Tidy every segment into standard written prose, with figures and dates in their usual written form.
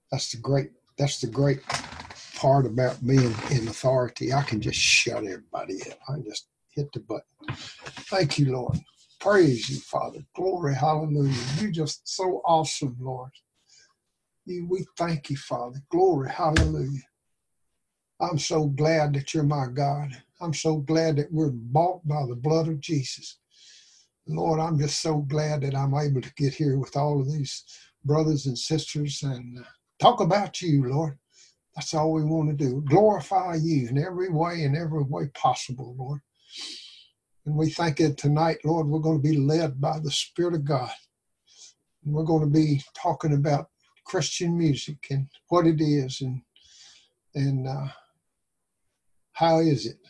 That's the great part about being in authority. I can just shut everybody up. I can just hit the button. Thank you, Lord. Praise you, Father. Glory, hallelujah. You're just so awesome, Lord. We thank you, Father. Glory, hallelujah. I'm so glad that you're my God. I'm so glad that we're bought by the blood of Jesus. Lord, I'm just so glad that I'm able to get here with all of these brothers and sisters and talk about you, Lord. That's all we want to do. Glorify you in every way possible, Lord. And we thank you tonight, Lord, we're going to be led by the Spirit of God. And we're going to be talking about Christian music and what it is and how is it.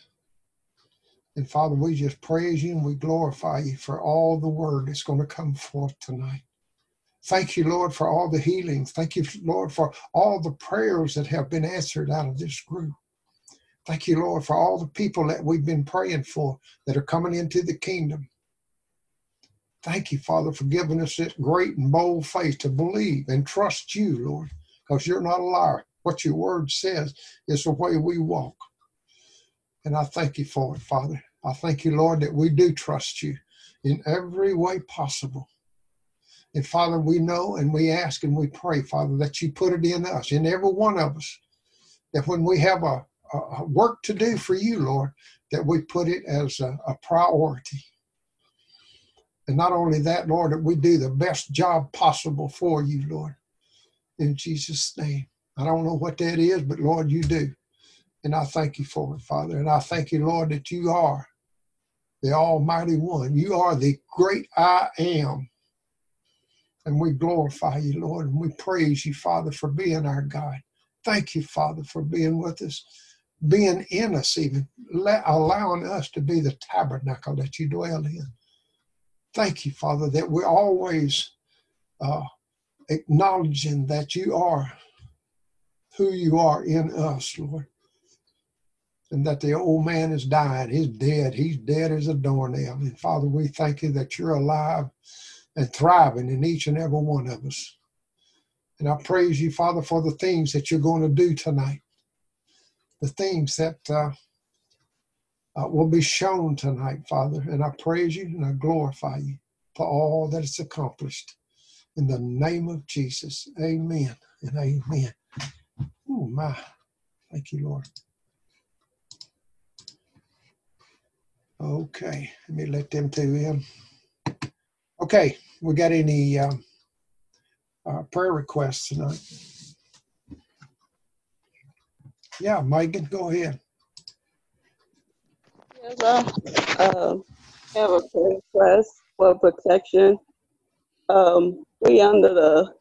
And Father, we just praise you and we glorify you for all the word that's going to come forth tonight. Thank you, Lord, for all the healings. Thank you, Lord, for all the prayers that have been answered out of this group. Thank you, Lord, for all the people that we've been praying for that are coming into the kingdom. Thank you, Father, for giving us this great and bold faith to believe and trust you, Lord, because you're not a liar. What your word says is the way we walk. And I thank you for it, Father. I thank you, Lord, that we do trust you in every way possible. And Father, we know and we ask and we pray, Father, that you put it in us, in every one of us, that when we have a work to do for you, Lord, that we put it as a priority. And not only that, Lord, that we do the best job possible for you, Lord, in Jesus' name. I don't know what that is, but Lord, you do. And I thank you for it, Father. And I thank you, Lord, that you are the Almighty One. You are the great I am. And we glorify you, Lord, and we praise you, Father, for being our God. Thank you, Father, for being with us, being in us even, allowing us to be the tabernacle that you dwell in. Thank you, Father, that we're always acknowledging that you are who you are in us, Lord, and that the old man is dying. He's dead as a doornail. And Father, we thank you that you're alive and thriving in each and every one of us. And I praise you, Father, for the things that you're going to do tonight, the things that will be shown tonight, Father. And I praise you and I glorify you for all that is accomplished. In the name of Jesus, amen and amen. Oh, my. Thank you, Lord. Okay, let me let them two in. Okay, we got any prayer requests tonight? Yeah, Megan, go ahead. Yes, I have a prayer request for protection. We under the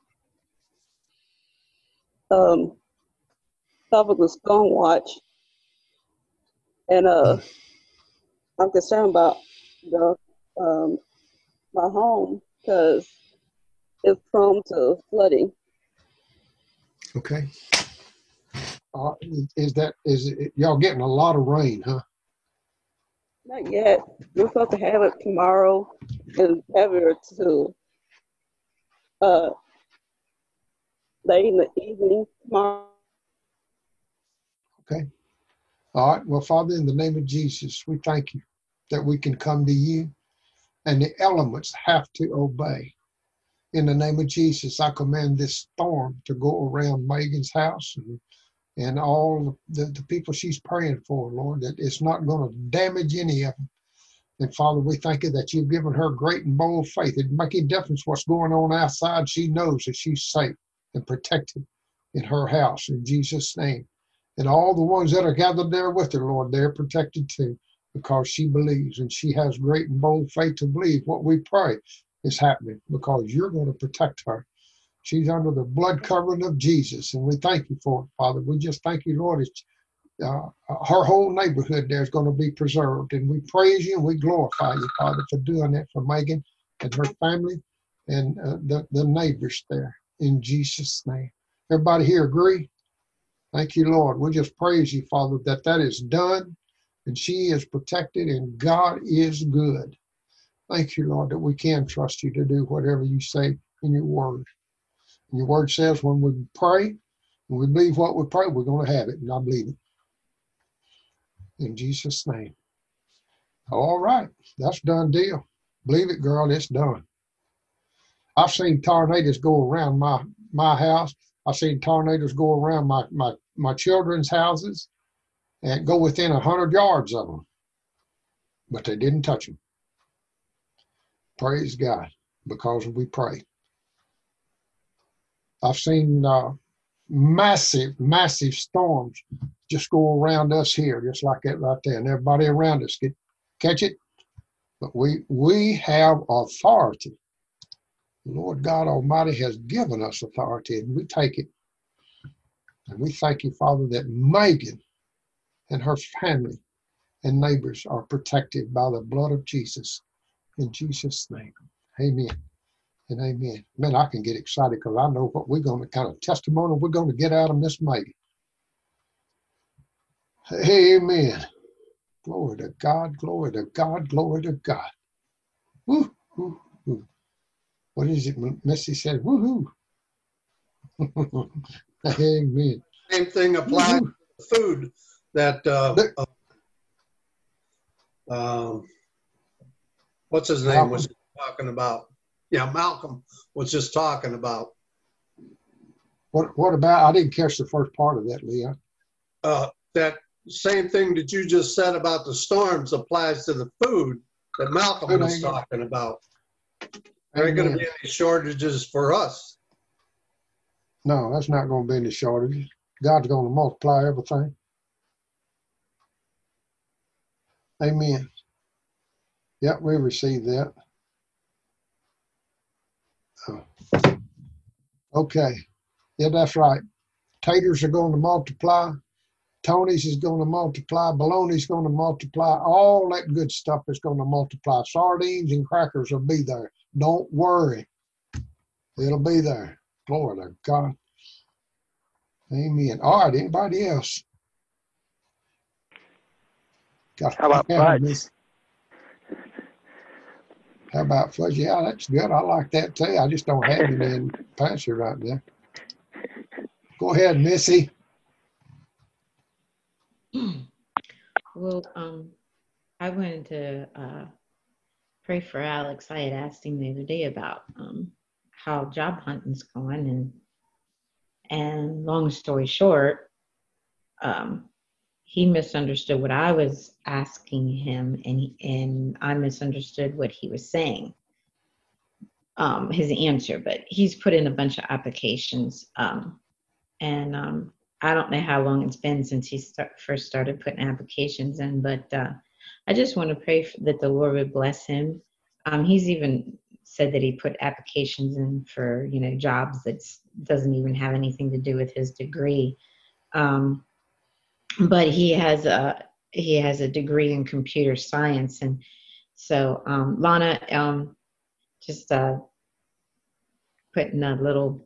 tropical storm watch, and I'm concerned about the my home because it's prone to flooding. Okay. Is it, y'all getting a lot of rain, huh? Not yet. We're supposed to have it tomorrow and heavier to uh late in the evening tomorrow. Okay. All right. Well, Father, in the name of Jesus, we thank you that we can come to you and the elements have to obey. In the name of Jesus, I command this storm to go around Megan's house and all the people she's praying for, Lord, that it's not going to damage any of them. And Father, we thank you that you've given her great and bold faith. It make a difference what's going on outside. She knows that she's safe and protected in her house in Jesus' name. And all the ones that are gathered there with her, Lord, they're protected too because she believes and she has great and bold faith to believe what we pray is happening because you're going to protect her. She's under the blood covering of Jesus, and we thank you for it, Father. We just thank you, Lord, her whole neighborhood there is going to be preserved. And we praise you and we glorify you, Father, for doing that for Megan and her family and the neighbors there in Jesus' name. Everybody here agree? Thank you, Lord. We just praise you, Father, that is done and she is protected and God is good. Thank you, Lord, that we can trust you to do whatever you say in your word. And your word says when we pray, When we believe what we pray, we're going to have it, and I believe it. In Jesus' name. All right, that's done deal. Believe it, girl, it's done. I've seen tornadoes go around my house. I've seen tornadoes go around my children's houses and go within 100 yards of them, but they didn't touch them. Praise God, because we pray. I've seen massive storms just go around us here, just like that right there, and everybody around us could catch it. But we have authority. The Lord God Almighty has given us authority, and we take it. And we thank you, Father, that Megan and her family and neighbors are protected by the blood of Jesus. In Jesus' name, amen and amen. Man, I can get excited because I know what we're going to, kind of testimony we're going to get out of Miss Megan. Amen. Glory to God, glory to God, glory to God. Woo, woo, woo. What is it? Missy said, woohoo. Amen. Same thing applies to food that, what's his name Malcolm was talking about. Yeah, Malcolm was just talking about. What about, I didn't catch the first part of that, Leah. That same thing that you just said about the storms applies to the food that Malcolm was talking about. There ain't going to be any shortages for us. No, that's not going to be any shortages. God's going to multiply everything. Amen. Yep, we received that. Okay. Yeah, that's right. Taters are going to multiply. Tony's is going to multiply. Bologna's going to multiply. All that good stuff is going to multiply. Sardines and crackers will be there. Don't worry. It'll be there. Glory to God. Amen. All right, anybody else? How about fudge? How about fudge? Yeah, that's good. I like that too. I just don't have any in the pantry right now. Go ahead, Missy. Well, I wanted to pray for Alex. I had asked him the other day about how job hunting's going, and long story short, he misunderstood what I was asking him, and I misunderstood what he was saying, his answer. But he's put in a bunch of applications, and I don't know how long it's been since he first started putting applications in, but I just want to pray that the Lord would bless him. He's even said that he put applications in for, jobs that doesn't even have anything to do with his degree. But he has a degree in computer science, and so Lana, just putting a little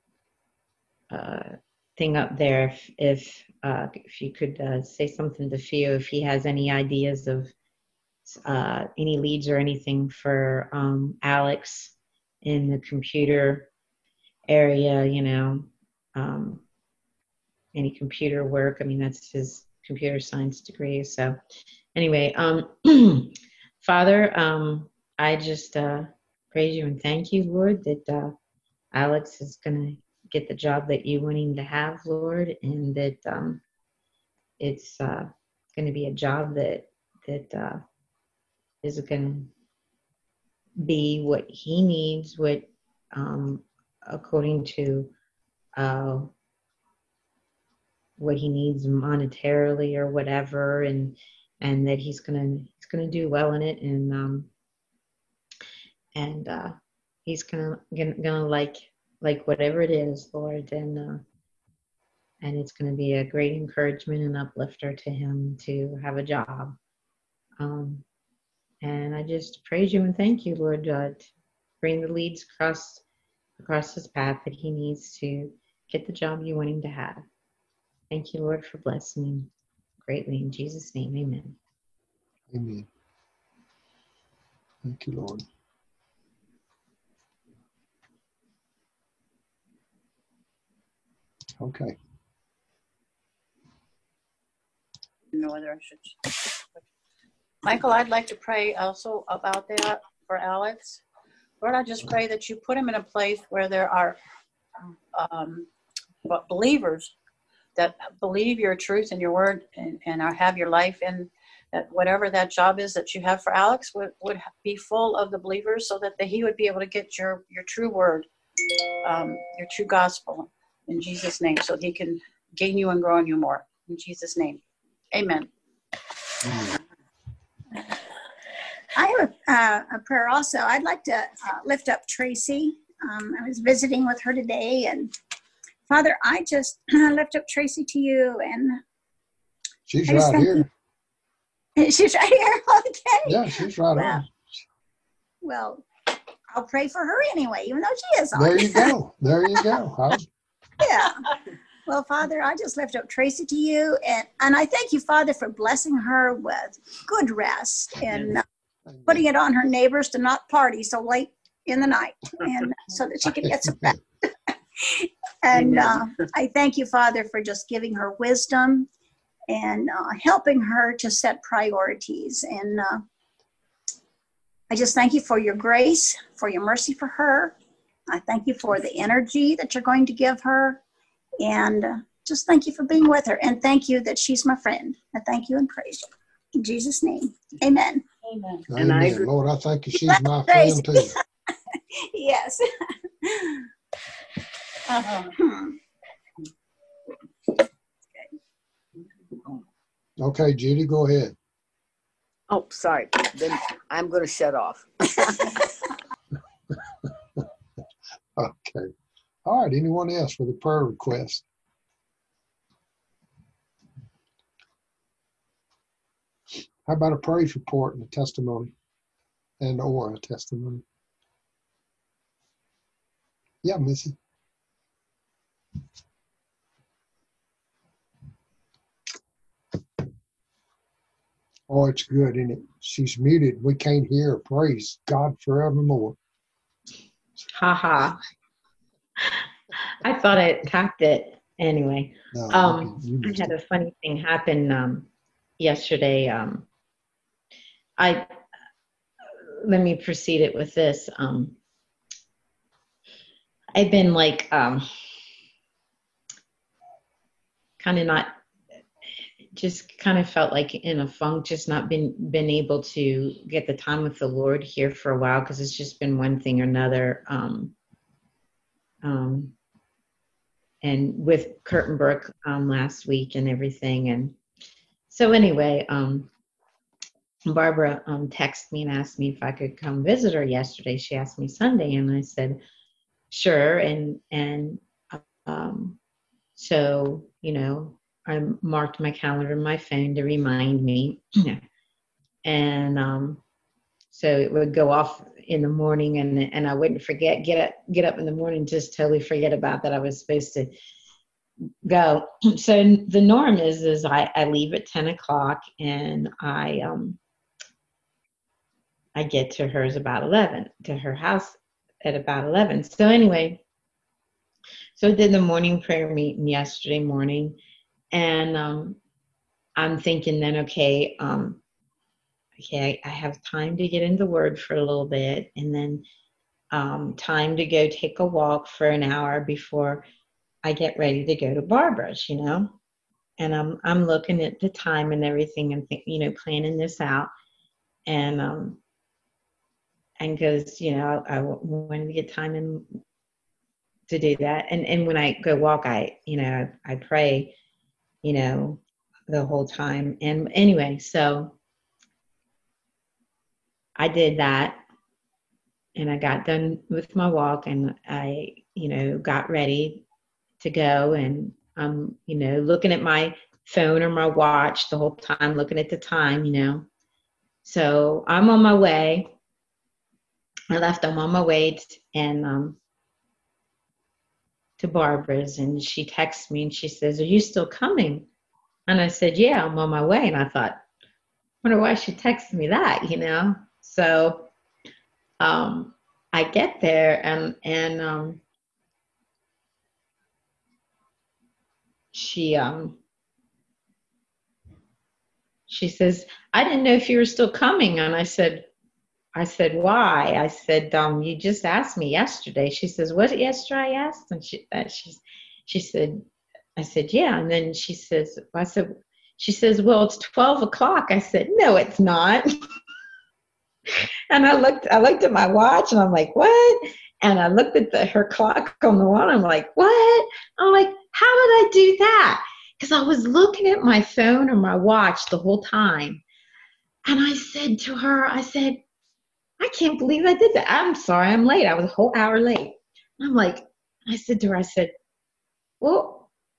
thing up there. If you could say something to Theo, if he has any ideas of any leads or anything for Alex in the computer area, any computer work. I mean, that's his computer science degree. So anyway, Father, I just praise you and thank you, Lord, that Alex is going to get the job that you want him to have, Lord, and that it's going to be a job that is going to be what he needs, what according to what he needs monetarily or whatever, and that he's gonna do well in it, and he's gonna like whatever it is, Lord, and it's gonna be a great encouragement and uplifter to him to have a job. And I just praise you and thank you, Lord, to bring the leads across his path that he needs to get the job you want him to have. Thank you, Lord, for blessing him greatly. In Jesus' name, amen. Amen. Thank you, Lord. Okay. know whether I should. Michael, I'd like to pray also about that for Alex. Lord, I just pray that you put him in a place where there are believers that believe your truth and your word and have your life in that whatever that job is that you have for Alex would be full of the believers so that he would be able to get your true word, your true gospel in Jesus' name, so he can gain you and grow in you more. In Jesus' name, amen. I have a prayer also. I'd like to lift up Tracy. I was visiting with her today, and Father, I just lift up Tracy to you, and she's right here. She's right here. Okay. Yeah, she's right here. Well, I'll pray for her anyway, even though she is on. There you go. There you go. Yeah. Well, Father, I just lift up Tracy to you, and I thank you, Father, for blessing her with good rest and putting it on her neighbors to not party so late in the night, and so that she can get some rest. And I thank you, Father, for just giving her wisdom and helping her to set priorities. And I just thank you for your grace, for your mercy for her. I thank you for the energy that you're going to give her. And just thank you for being with her. And thank you that she's my friend. I thank you and praise you. In Jesus' name, amen. Amen. And I agree. Lord, I thank you. She's my friend too. Yes. Okay, Judy, go ahead. Oh, sorry. Then I'm going to shut off. Okay. All right. Anyone else with a prayer request? How about a praise report and a testimony or a testimony? Yeah, Missy. Oh, it's good, isn't it? She's muted. We can't hear her. Praise God forevermore. Ha ha. I thought I tapped it anyway. No, I had a funny thing happen yesterday. Let me proceed it with this. I've been like kind of not, just kind of felt like in a funk, just not been able to get the time with the Lord here for a while, because it's just been one thing or another. And with Kurtenberg last week and everything. And so anyway, Barbara texted me and asked me if I could come visit her yesterday. She asked me Sunday, and I said, sure. And so, you know, I marked my calendar in my phone to remind me. And so it would go off in the morning, and I wouldn't forget, get up in the morning, just totally forget about that I was supposed to go. So the norm is I leave at 10 o'clock, and I get to hers about 11, to her house at about 11. So anyway, so I did the morning prayer meeting yesterday morning, and I'm thinking then, okay, I have time to get into the Word for a little bit, and then time to go take a walk for an hour before I get ready to go to Barbara's, you know. And I'm looking at the time and everything, and planning this out, and because I wanted to get time in to do that, and when I go walk, I pray, the whole time. And anyway, so I did that, and I got done with my walk, and I got ready to go, and I'm looking at my phone or my watch the whole time, looking at the time, so I'm on my way. I'm on my way to Barbara's, and she texts me and she says, "Are you still coming?" And I said, "Yeah, I'm on my way." And I thought, I wonder why she texted me that, So I get there, and she she says, I didn't know if you were still coming. And I said, why? I said, you just asked me yesterday. She says, what yesterday I asked? And she said, I said, yeah. And then she says, she says, well, it's 12 o'clock. I said, no, it's not. And I looked at my watch and I'm like, what? And I looked at her clock on the wall. I'm like, what? I'm like, how did I do that? Because I was looking at my phone or my watch the whole time. And I said to her, I said, I can't believe I did that. I'm sorry, I'm late. I was a whole hour late. I'm like, I said to her, I said, well,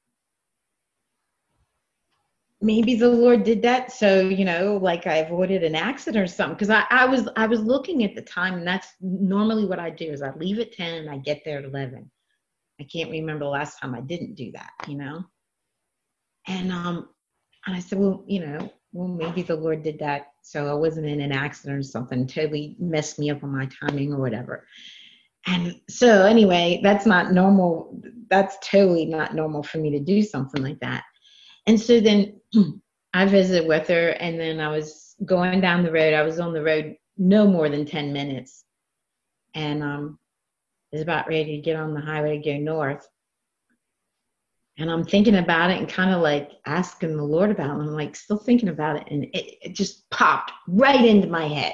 maybe the Lord did that so, like I avoided an accident or something. Because I was looking at the time, and that's normally what I do is I leave at 10 and I get there at 11. I can't remember the last time I didn't do that, And I said, well, maybe the Lord did that so I wasn't in an accident or something, totally messed me up on my timing or whatever. And so anyway, that's not normal. That's totally not normal for me to do something like that. And so then I visited with her, and then I was going down the road. I was on the road no more than 10 minutes. And I was about ready to get on the highway to go north. And I'm thinking about it and kind of like asking the Lord about it. And I'm like still thinking about it. And it just popped right into my head.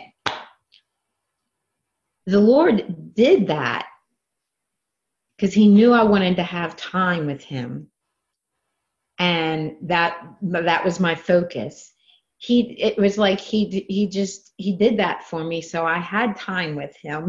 The Lord did that because he knew I wanted to have time with him. And that was my focus. It was like he did that for me. So I had time with him.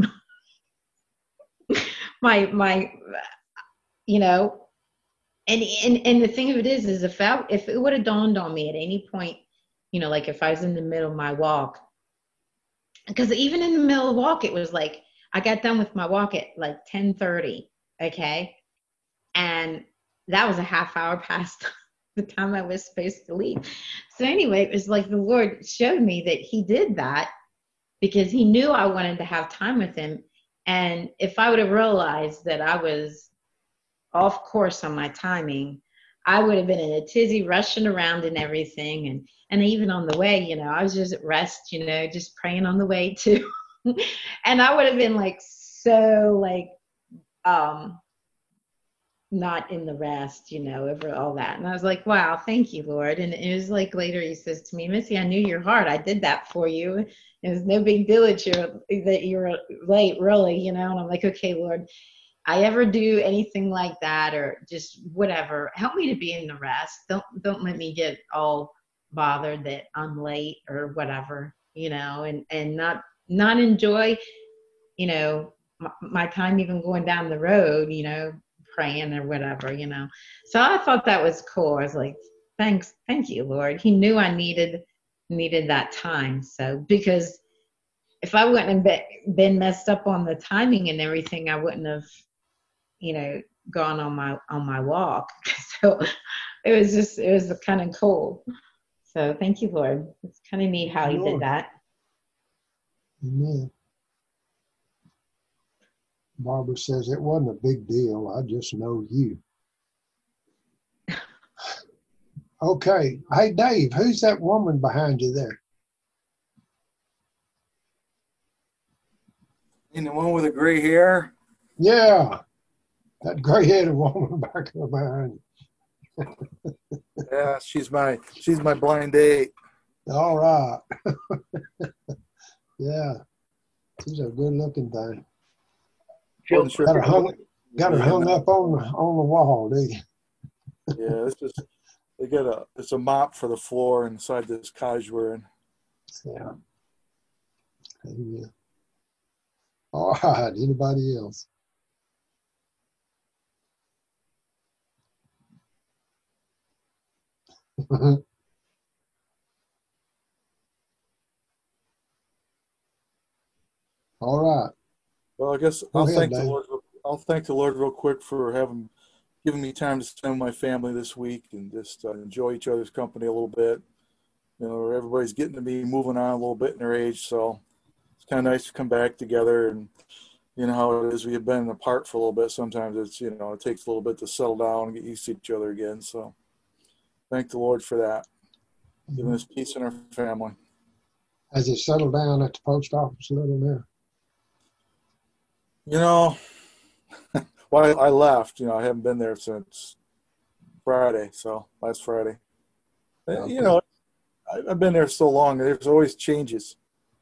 And the thing of it is if it would have dawned on me at any point, like if I was in the middle of my walk, because even in the middle of the walk, it was like, I got done with my walk at like 10:30. Okay. And that was a half hour past the time I was supposed to leave. So anyway, it was like the Lord showed me that he did that because he knew I wanted to have time with him. And if I would have realized that I was off course on my timing, I would have been in a tizzy rushing around and everything. And even on the way, I was just at rest, just praying on the way too. And I would have been like, so like, not in the rest, over all that. And I was like, wow, thank you, Lord. And it was like later he says to me, Missy, I knew your heart. I did that for you. It was no big deal that you're late, really, And I'm like, okay, Lord, I ever do anything like that or just whatever, help me to be in the rest. Don't let me get all bothered that I'm late or whatever, and not enjoy, my time even going down the road, praying or whatever, So I thought that was cool. I was like, thank you, Lord. He knew I needed that time. So because if I wouldn't have been messed up on the timing and everything, I wouldn't have, gone on my walk. So it was kind of cool. So thank you, Lord. It's kind of neat how he did that. Amen. Barbara says it wasn't a big deal. I just know you. Okay. Hey, Dave, who's that woman behind you there? And the one with the gray hair? Yeah. That gray-headed woman back there behind you. Yeah, she's my blind date. All right. Yeah. She's a good-looking thing. Got her hung up on the wall, do you? Yeah, it's a mop for the floor inside this cottage we're in. Yeah. Amen. All right. Anybody else? All right. Well, I guess I'll thank the Lord real quick for giving me time to spend with my family this week and just enjoy each other's company a little bit. Everybody's getting to be moving on a little bit in their age, so it's kind of nice to come back together. And you know how it is, we have been apart for a little bit. Sometimes it's it takes a little bit to settle down and get used to each other again. So thank the Lord for that. giving us peace in our family. Has it settled down at the post office a little now? You know, well, I left. You know, I haven't been there since Friday, so last Friday. Okay. You know, I've been there so long. There's always changes.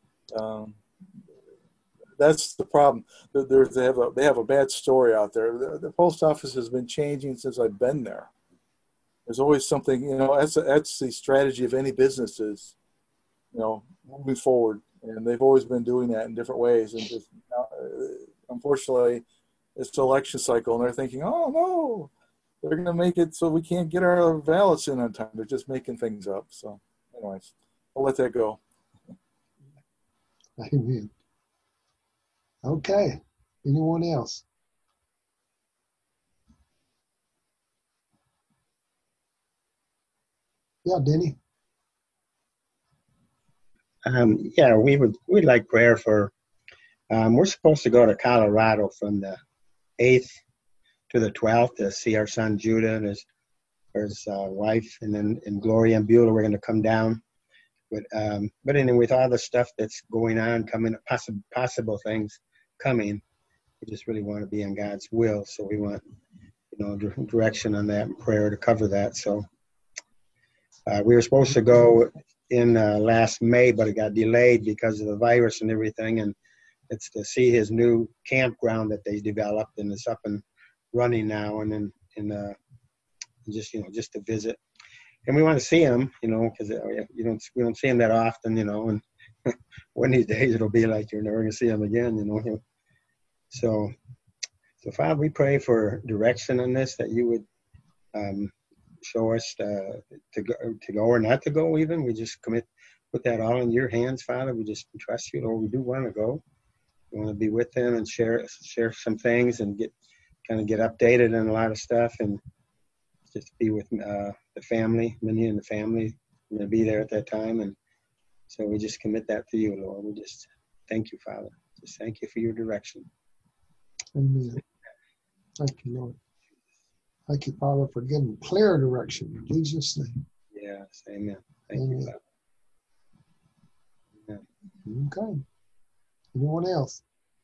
That's the problem. They have a bad story out there. The post office has been changing since I've been there. There's always something, you know, that's the strategy of any business is, you know, moving forward. And they've always been doing that in different ways. And just, unfortunately, it's an election cycle, and they're thinking, oh, no, they're going to make it so we can't get our ballots in on time. They're just making things up. So, anyways, I'll let that go. Amen. Okay. Anyone else? Yeah, Denny. Yeah, we'd like prayer for. We're supposed to go to Colorado from the 8th to the 12th to see our son Judah and his wife, and then in Gloria and Beulah we're going to come down. But anyway, with all the stuff that's going on, coming, possible things coming, we just really want to be in God's will. So we want, you know, direction on that and prayer to cover that. So we were supposed to go in last May, but it got delayed because of the virus and everything. And it's to see his new campground that they developed, and it's up and running now. And then just to visit. And we want to see him, you know, because we don't see him that often, you know. And one of these days it'll be like you're never going to see him again, you know. So Father, we pray for direction on this, that you would show us to go or not to go. Even we just put that all in your hands, Father. We just trust you, Lord. We do want to go. We want to be with them and share some things and get updated on a lot of stuff, and just be with the family, Minnie and the family. We're going to be there at that time, and so we just commit that to you, Lord. We just thank you, Father. Just thank you for your direction. Amen. Thank you, Lord. Thank you, Father, for giving clear direction in Jesus' name. Yes, amen. Thank you, Father. Amen. Okay. Anyone else?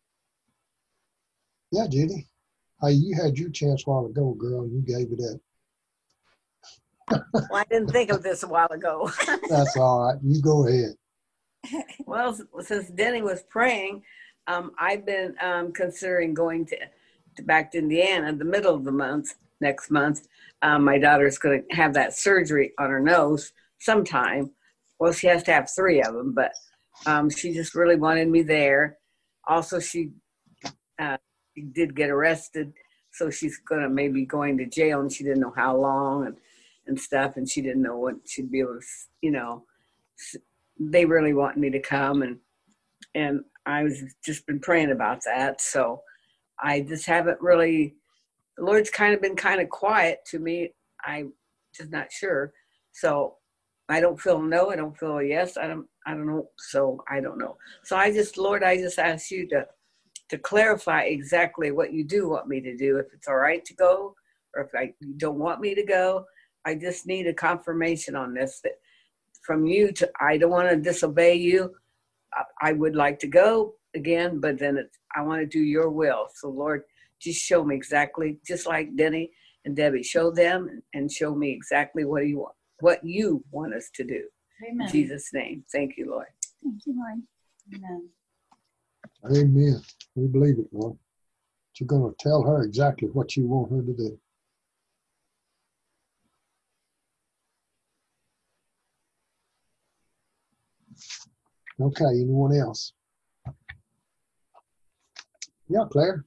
Yeah, Judy. Hey, you had your chance a while ago, girl, and you gave it up. Well, I didn't think of this a while ago. That's all right. You go ahead. Well, since Denny was praying, I've been considering going back to Indiana the middle of the month, next month. My daughter's going to have that surgery on her nose sometime. Well, she has to have 3 of them, but she just really wanted me there. Also, she did get arrested, so she's going to maybe going to jail, and she didn't know how long and stuff, and she didn't know what she'd be able to, you know. They really want me to come, and I was just been praying about that. So I just haven't really, the Lord's been kind of quiet to me. I'm just not sure. So I don't feel no, I don't feel a yes. I don't know. So I don't know. So Lord, I just ask you to clarify exactly what you do want me to do. If it's all right to go, or if you don't want me to go. I just need a confirmation on this, that from you I don't want to disobey you. I would like to go again, but then I want to do your will. So Lord, just show me exactly, just like Denny and Debbie, show them and show me exactly what you want us to do. Amen. In Jesus' name. Thank you, Lord. Thank you, Lord. Amen. Amen. We believe it, Lord. You're going to tell her exactly what you want her to do. Okay, anyone else? Yeah, Claire.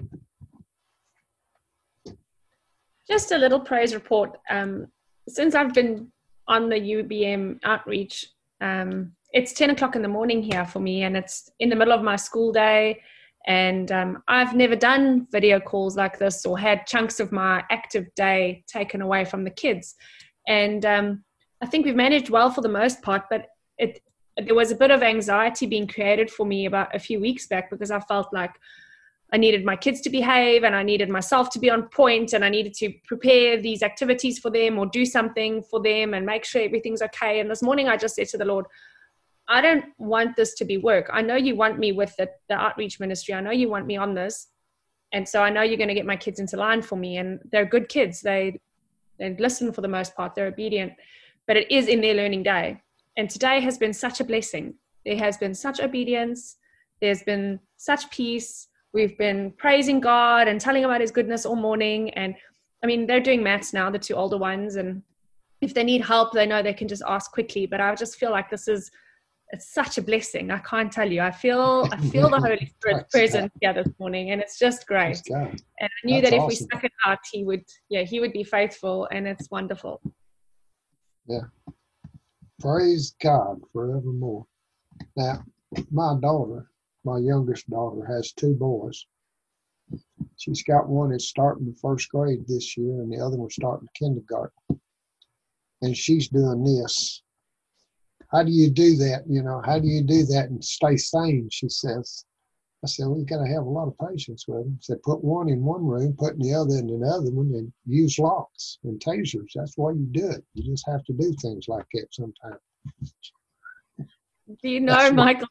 Just a little praise report. Since I've been on the UBM outreach, it's 10 o'clock in the morning here for me, and it's in the middle of my school day. And I've never done video calls like this or had chunks of my active day taken away from the kids. And I think we've managed well for the most part, but there was a bit of anxiety being created for me about a few weeks back, because I felt like I needed my kids to behave, and I needed myself to be on point, and I needed to prepare these activities for them or do something for them and make sure everything's okay. And this morning I just said to the Lord, I don't want this to be work. I know you want me with the outreach ministry. I know you want me on this. And so I know you're going to get my kids into line for me. And they're good kids. They listen for the most part. They're obedient. But it is in their learning day. And today has been such a blessing. There has been such obedience. There's been such peace. We've been praising God and telling about his goodness all morning. And I mean, they're doing maths now, the two older ones. And if they need help, they know they can just ask quickly. But I just feel like it's such a blessing. I can't tell you. I feel the Holy Spirit present here this morning, and it's just great. And I knew that if we stuck it out, he would be faithful, and it's wonderful. Yeah. Praise God forevermore. Now, my youngest daughter, has two boys. She's got one that's starting the first grade this year, and the other one's starting kindergarten. And she's doing this. How do you do that? How do you do that and stay sane? She says. I said, well, you got to have a lot of patience with them. Said, put one in one room, put the other in another one, and use locks and tasers. That's why you do it. You just have to do things like that sometimes. Do you know, Michael,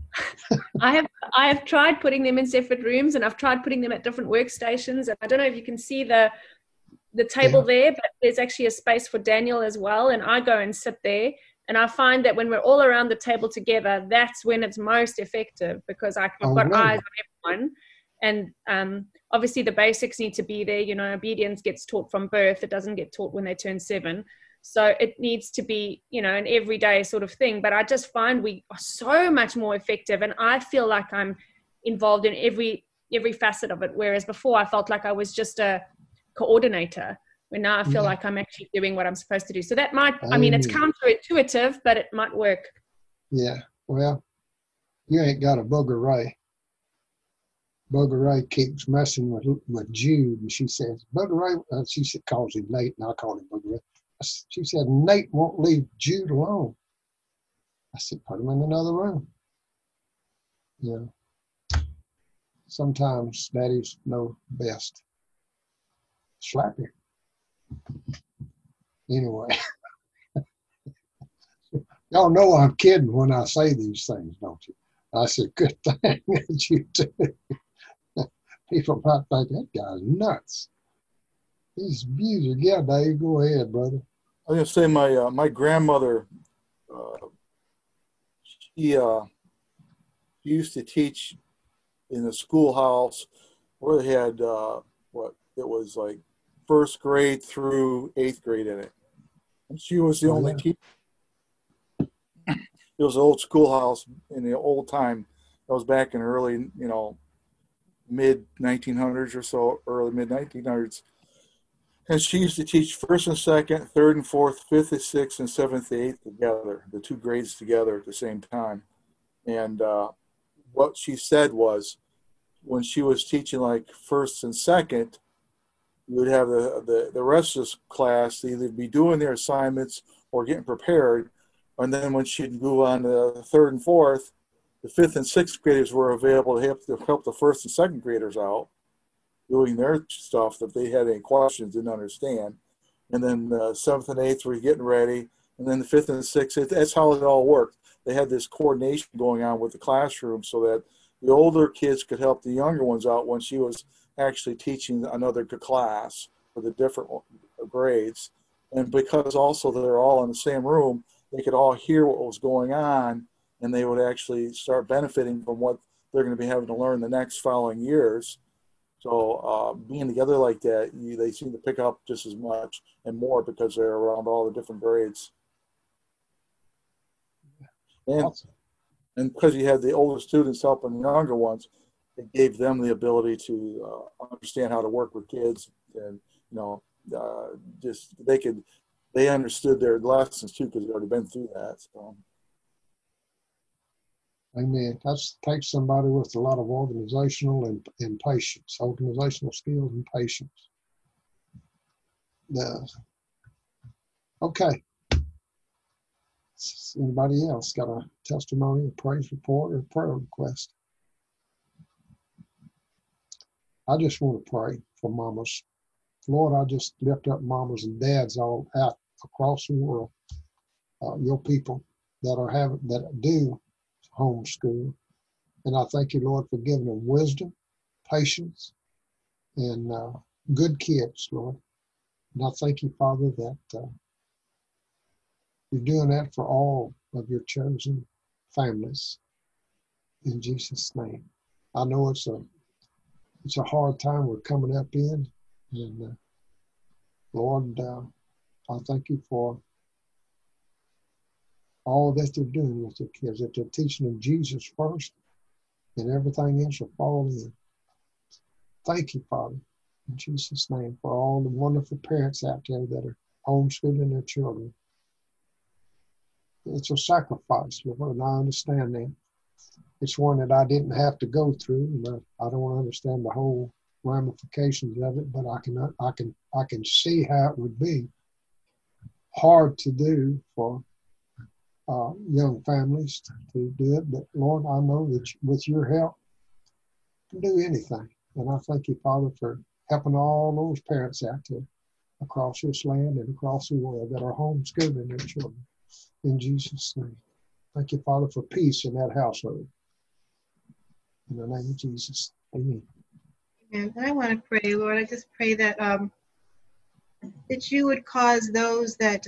I have tried putting them in separate rooms, and I've tried putting them at different workstations. And I don't know if you can see the table there, but there's actually a space for Daniel as well. And I go and sit there. And I find that when we're all around the table together, that's when it's most effective, because I've got eyes on everyone. And obviously the basics need to be there. Obedience gets taught from birth. It doesn't get taught when they turn 7. So it needs to be, an everyday sort of thing. But I just find we are so much more effective. And I feel like I'm involved in every facet of it. Whereas before I felt like I was just a coordinator. But now I feel like I'm actually doing what I'm supposed to do. So that might, it's counterintuitive, but it might work. Yeah. Well, you ain't got a Booger Ray. Booger Ray keeps messing with Jude, and she says, Booger Ray, she calls him Nate, and I call him Booger Ray. She said, Nate won't leave Jude alone. I said, put him in another room. Sometimes daddies know best. Slap him. Anyway, y'all know I'm kidding when I say these things, don't you? I said, good thing that you do. People might think that guy's nuts. These views are, yeah, Dave, go ahead, brother. I was going to say my grandmother, she used to teach in a schoolhouse where they had it was like first grade through 8th grade in it. And she was the only teacher. It was an old schoolhouse in the old time. That was back in early, mid 1900s or so, early mid 1900s. And she used to teach 1st and 2nd, 3rd and 4th, 5th and 6th, and 7th and 8th together, the two grades together at the same time. And what she said was, when she was teaching like 1st and 2nd, you would have the rest of this class either be doing their assignments or getting prepared. And then when she'd move on to the 3rd and 4th, the 5th and 6th graders were available to help the 1st and 2nd graders out, doing their stuff that they had any questions, didn't understand. And then the 7th and 8th were getting ready. And then the 5th and 6th, that's how it all worked. They had this coordination going on with the classroom so that the older kids could help the younger ones out when she was actually teaching another class for the different grades. And because also they're all in the same room, they could all hear what was going on, and they would actually start benefiting from what they're going to be having to learn the next following years. So being together like that, they seem to pick up just as much and more because they're around all the different grades. And because you had the older students helping the younger ones, it gave them the ability to understand how to work with kids, and they understood their lessons too because they'd already been through that. So. Amen. That takes somebody with a lot of organizational and patience, organizational skills and patience. Okay. Anybody else got a testimony, a praise report, or a prayer request? I just want to pray for mamas. Lord, I just lift up mamas and dads all out across the world, your people that do homeschool. And I thank you, Lord, for giving them wisdom, patience, and good kids, Lord. And I thank you, Father, that you're doing that for all of your chosen families. In Jesus' name. I know it's a hard time we're coming up in. And Lord, I thank you for all that they're doing with their kids, that they're teaching them Jesus first, and everything else will fall in. Thank you, Father, in Jesus' name, for all the wonderful parents out there that are homeschooling their children. It's a sacrifice, Lord, and I understand that. It's one that I didn't have to go through, and I don't understand the whole ramifications of it, but I can see how it would be hard to do for young families to do it. But Lord, I know that with your help, you can do anything. And I thank you, Father, for helping all those parents out there across this land and across the world that are homeschooling their children. In Jesus' name. Thank you, Father, for peace in that household. In the name of Jesus. Amen. And I want to pray, Lord. I just pray that that you would cause those that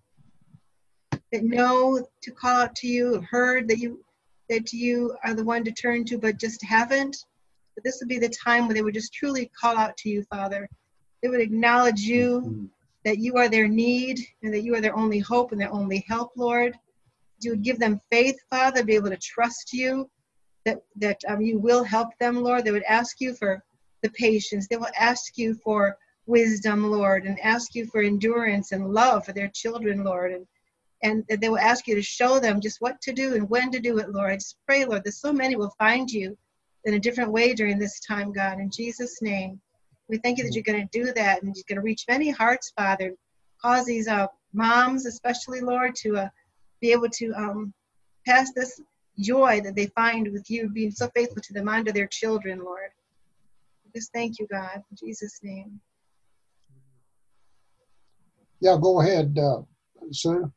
know to call out to you, have heard that you are the one to turn to, but just haven't. But this would be the time where they would just truly call out to you, Father. They would acknowledge you, that you are their need, and that you are their only hope and their only help, Lord. You would give them faith, Father, be able to trust you, that you will help them, Lord. They would ask you for the patience. They will ask you for wisdom, Lord, and ask you for endurance and love for their children, Lord. And they will ask you to show them just what to do and when to do it, Lord. I just pray, Lord, that so many will find you in a different way during this time, God. In Jesus' name, we thank you that you're going to do that, and you're going to reach many hearts, Father. Cause these moms, especially, Lord, to be able to pass this joy that they find with you being so faithful to them onto their children, Lord. Just thank you, God, in Jesus' name. Yeah, go ahead, Sue.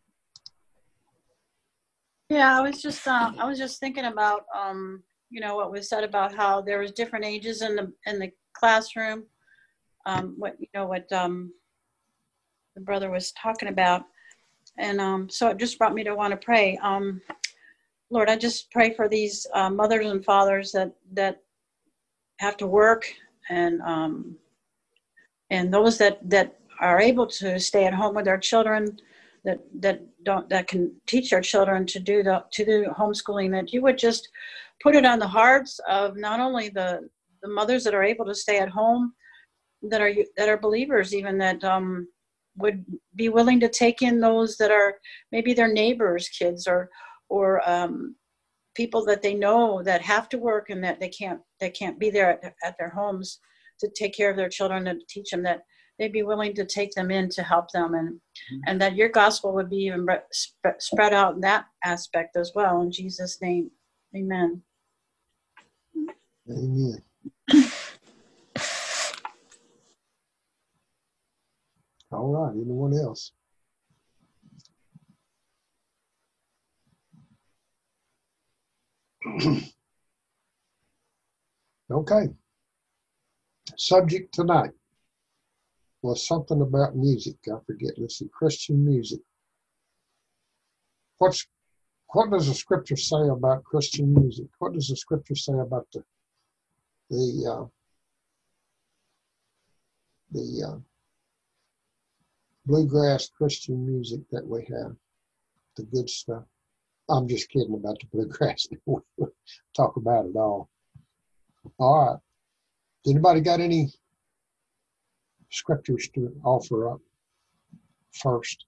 Yeah, I was just thinking about what was said about how there was different ages in the classroom. What the brother was talking about, and so it just brought me to want to pray. Lord, I just pray for these mothers and fathers that have to work, and those that are able to stay at home with their children, that can teach their children to do homeschooling. That you would just put it on the hearts of not only the mothers that are able to stay at home, that are believers, even that would be willing to take in those that are maybe their neighbors' kids or people that they know that have to work and that they can't be there at their homes to take care of their children and to teach them, that they'd be willing to take them in to help them, and that your gospel would be even spread out in that aspect as well. In Jesus' name, amen. Amen. All right, anyone else? Okay. Subject tonight was something about music. I forget. Let's see, Christian music. What does the scripture say about Christian music? What does the scripture say about the bluegrass Christian music that we have? The good stuff. I'm just kidding about the bluegrass. We'll talk about it all. All right. Anybody got any scriptures to offer up first?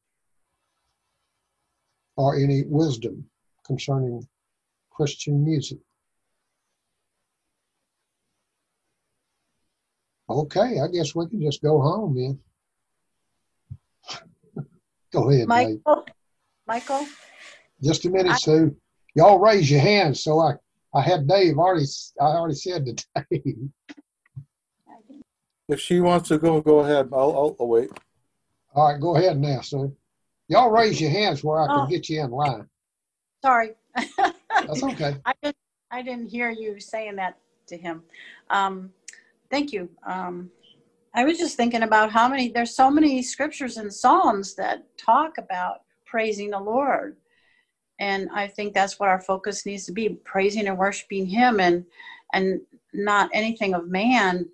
Or any wisdom concerning Christian music? Okay, I guess we can just go home then. Go ahead, Dave. Michael? Just a minute, Sue. Y'all raise your hands. So I had Dave I already said to Dave. If she wants to go ahead. I'll wait. All right, go ahead now, son. Y'all raise your hands where I can Oh. get you in line. Sorry. That's okay. I didn't hear you saying that to him. Thank you. I was just thinking about there's so many scriptures and Psalms that talk about praising the Lord. And I think that's what our focus needs to be, praising and worshiping him and not anything of man.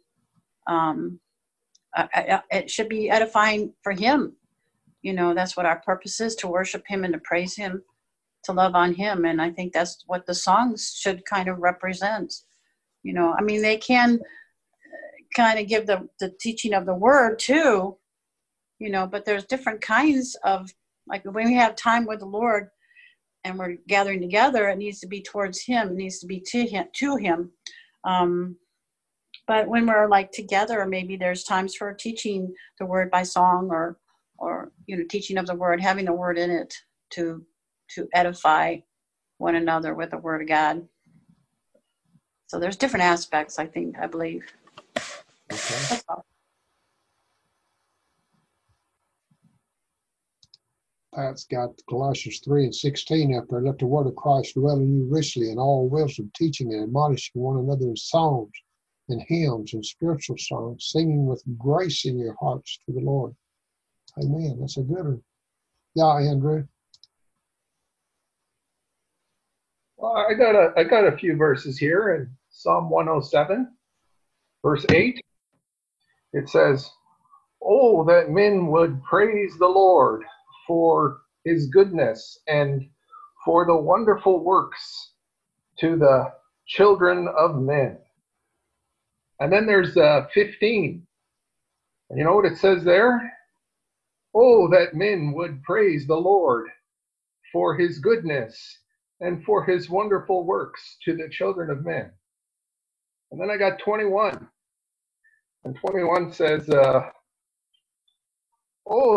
It should be edifying for him. You know, that's what our purpose is, to worship him and to praise him, to love on him. And I think that's what the songs should kind of represent. You know, I mean, they can kind of give the teaching of the word too, you know, but there's different kinds of, like when we have time with the Lord and we're gathering together, it needs to be towards him, it needs to be to him. But when we're like together, maybe there's times for teaching the word by song or you know, teaching of the word, having the word in it to edify one another with the word of God. So there's different aspects, I believe. Okay. That's all. Pat's got Colossians 3:16 up there. Let the word of Christ dwell in you richly in all wisdom, teaching and admonishing one another in psalms and hymns and spiritual songs, singing with grace in your hearts to the Lord. Amen. That's a good one. Yeah, Andrew. Well, I got a few verses here in Psalm 107, verse 8. It says, "Oh, that men would praise the Lord for his goodness and for the wonderful works to the children of men." And then there's 15. And you know what it says there? "Oh, that men would praise the Lord for his goodness and for his wonderful works to the children of men." And then I got 21. And 21 says, "Oh,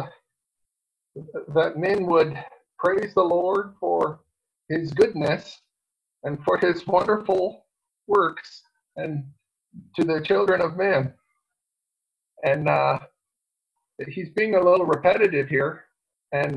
that men would praise the Lord for his goodness and for his wonderful works and to the children of men." And he's being a little repetitive here. And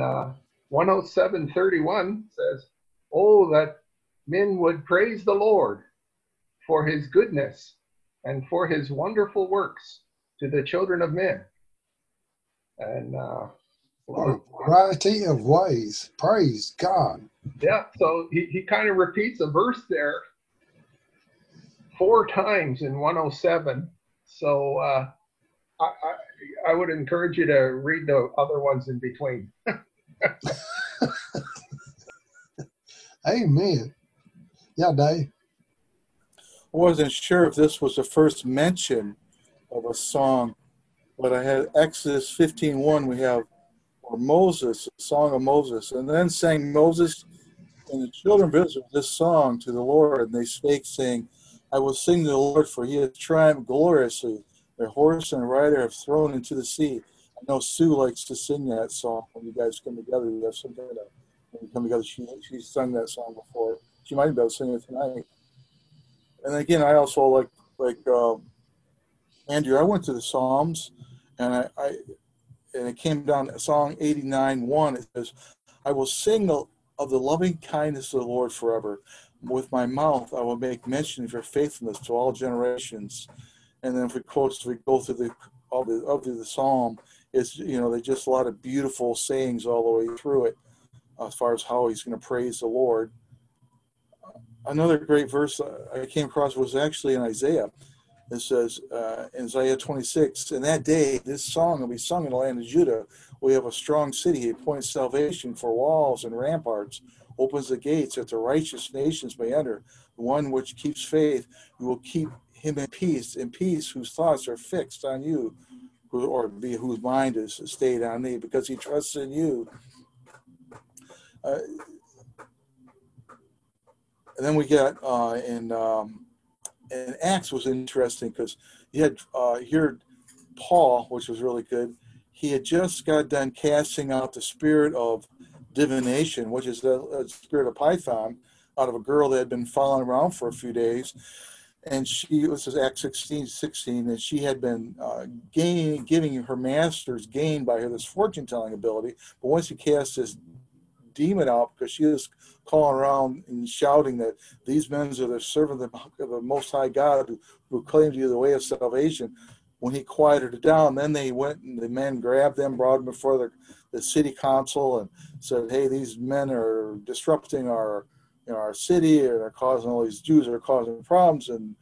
107:31 says, "Oh, that men would praise the Lord for his goodness and for his wonderful works to the children of men." And what a variety of ways. Praise God. Yeah, so he kind of repeats a verse there 4 times in 107. So I would encourage you to read the other ones in between. Amen. Yeah, Dave. I wasn't sure if this was the first mention of a song, but I had Exodus 15:1. We have Moses, a song of Moses, and then sang Moses and the children of Israel this song to the Lord, and they spake, saying, "I will sing to the Lord, for he has triumphed gloriously. Their horse and rider have thrown into the sea." I know Sue likes to sing that song when you guys come together. You have some kind of, when you come together, she's sung that song before. She might be able to sing it tonight. And again, I also like Andrew. I went to the Psalms, and and it came down to Song 89:1. It says, "I will sing of the loving kindness of the Lord forever. With my mouth I will make mention of your faithfulness to all generations." And then if we go through the Psalm, it's, you know, there's just a lot of beautiful sayings all the way through it as far as how he's going to praise the Lord. Another great verse I came across was actually in Isaiah. It says in Isaiah 26, "In that day, this song will be sung in the land of Judah. We have a strong city. He appoints salvation for walls and ramparts, opens the gates that the righteous nations may enter. The one which keeps faith, you will keep him in peace, whose thoughts are fixed on you, whose mind is stayed on thee, because he trusts in you." And then we get in Acts was interesting because you had here Paul, which was really good. He had just got done casting out the spirit of divination, which is the spirit of Python, out of a girl that had been following around for a few days. and she was Acts 16, and she had been giving her master's gain by her this fortune telling ability. But once he cast this demon out, because she was calling around and shouting that these men are the servant of the Most High God who claimed to you the way of salvation. When he quieted it down, then they went and the men grabbed them, brought them before the city council, and said, "Hey, these men are disrupting our city, and are causing all these Jews are causing problems." And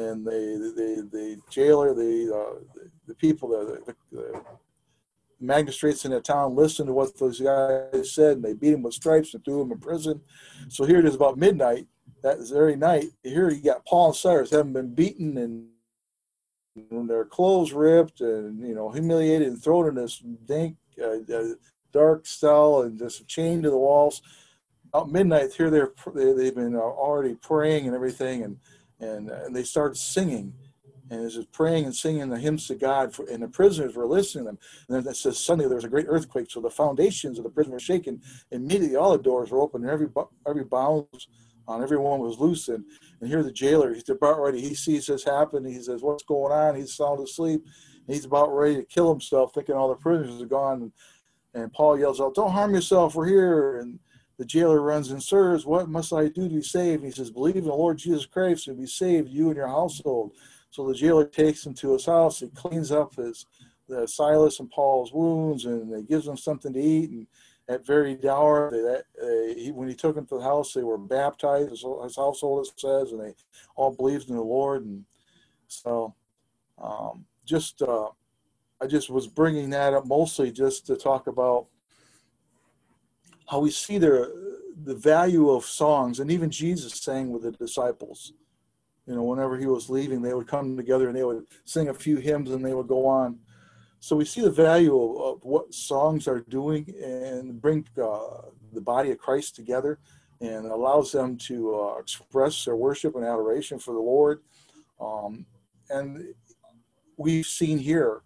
the jailer, the people, the magistrates in the town listened to what those guys said, and they beat him with stripes and threw him in prison. So here it is about midnight, that very night. Here you got Paul and Silas having been beaten and their clothes ripped and humiliated and thrown in this dank, dark cell and just chained to the walls. About midnight, here they've been already praying and everything, and they started singing. And it's just praying and singing the hymns to God, and the prisoners were listening to them. And then it says suddenly there was a great earthquake, so the foundations of the prison were shaken. Immediately all the doors were open, and every bound on everyone was loosened. And here the jailer, he's about ready. He sees this happen. He says, "What's going on?" He's sound asleep. And he's about ready to kill himself, thinking all the prisoners are gone. And Paul yells out, "Don't harm yourself. We're here." And the jailer runs and, "Sirs, what must I do to be saved?" And he says, "Believe in the Lord Jesus Christ and be saved, you and your household." So the jailer takes him to his house. He cleans up the Silas and Paul's wounds, and he gives them something to eat. And at very hour, when he took them to the house, they were baptized, his household, it says, and they all believed in the Lord. And so I just was bringing that up mostly just to talk about how we see the value of songs. And even Jesus sang with the disciples. Whenever he was leaving, they would come together and they would sing a few hymns and they would go on. So we see the value of what songs are doing and bring the body of Christ together and allows them to express their worship and adoration for the Lord. And we've seen here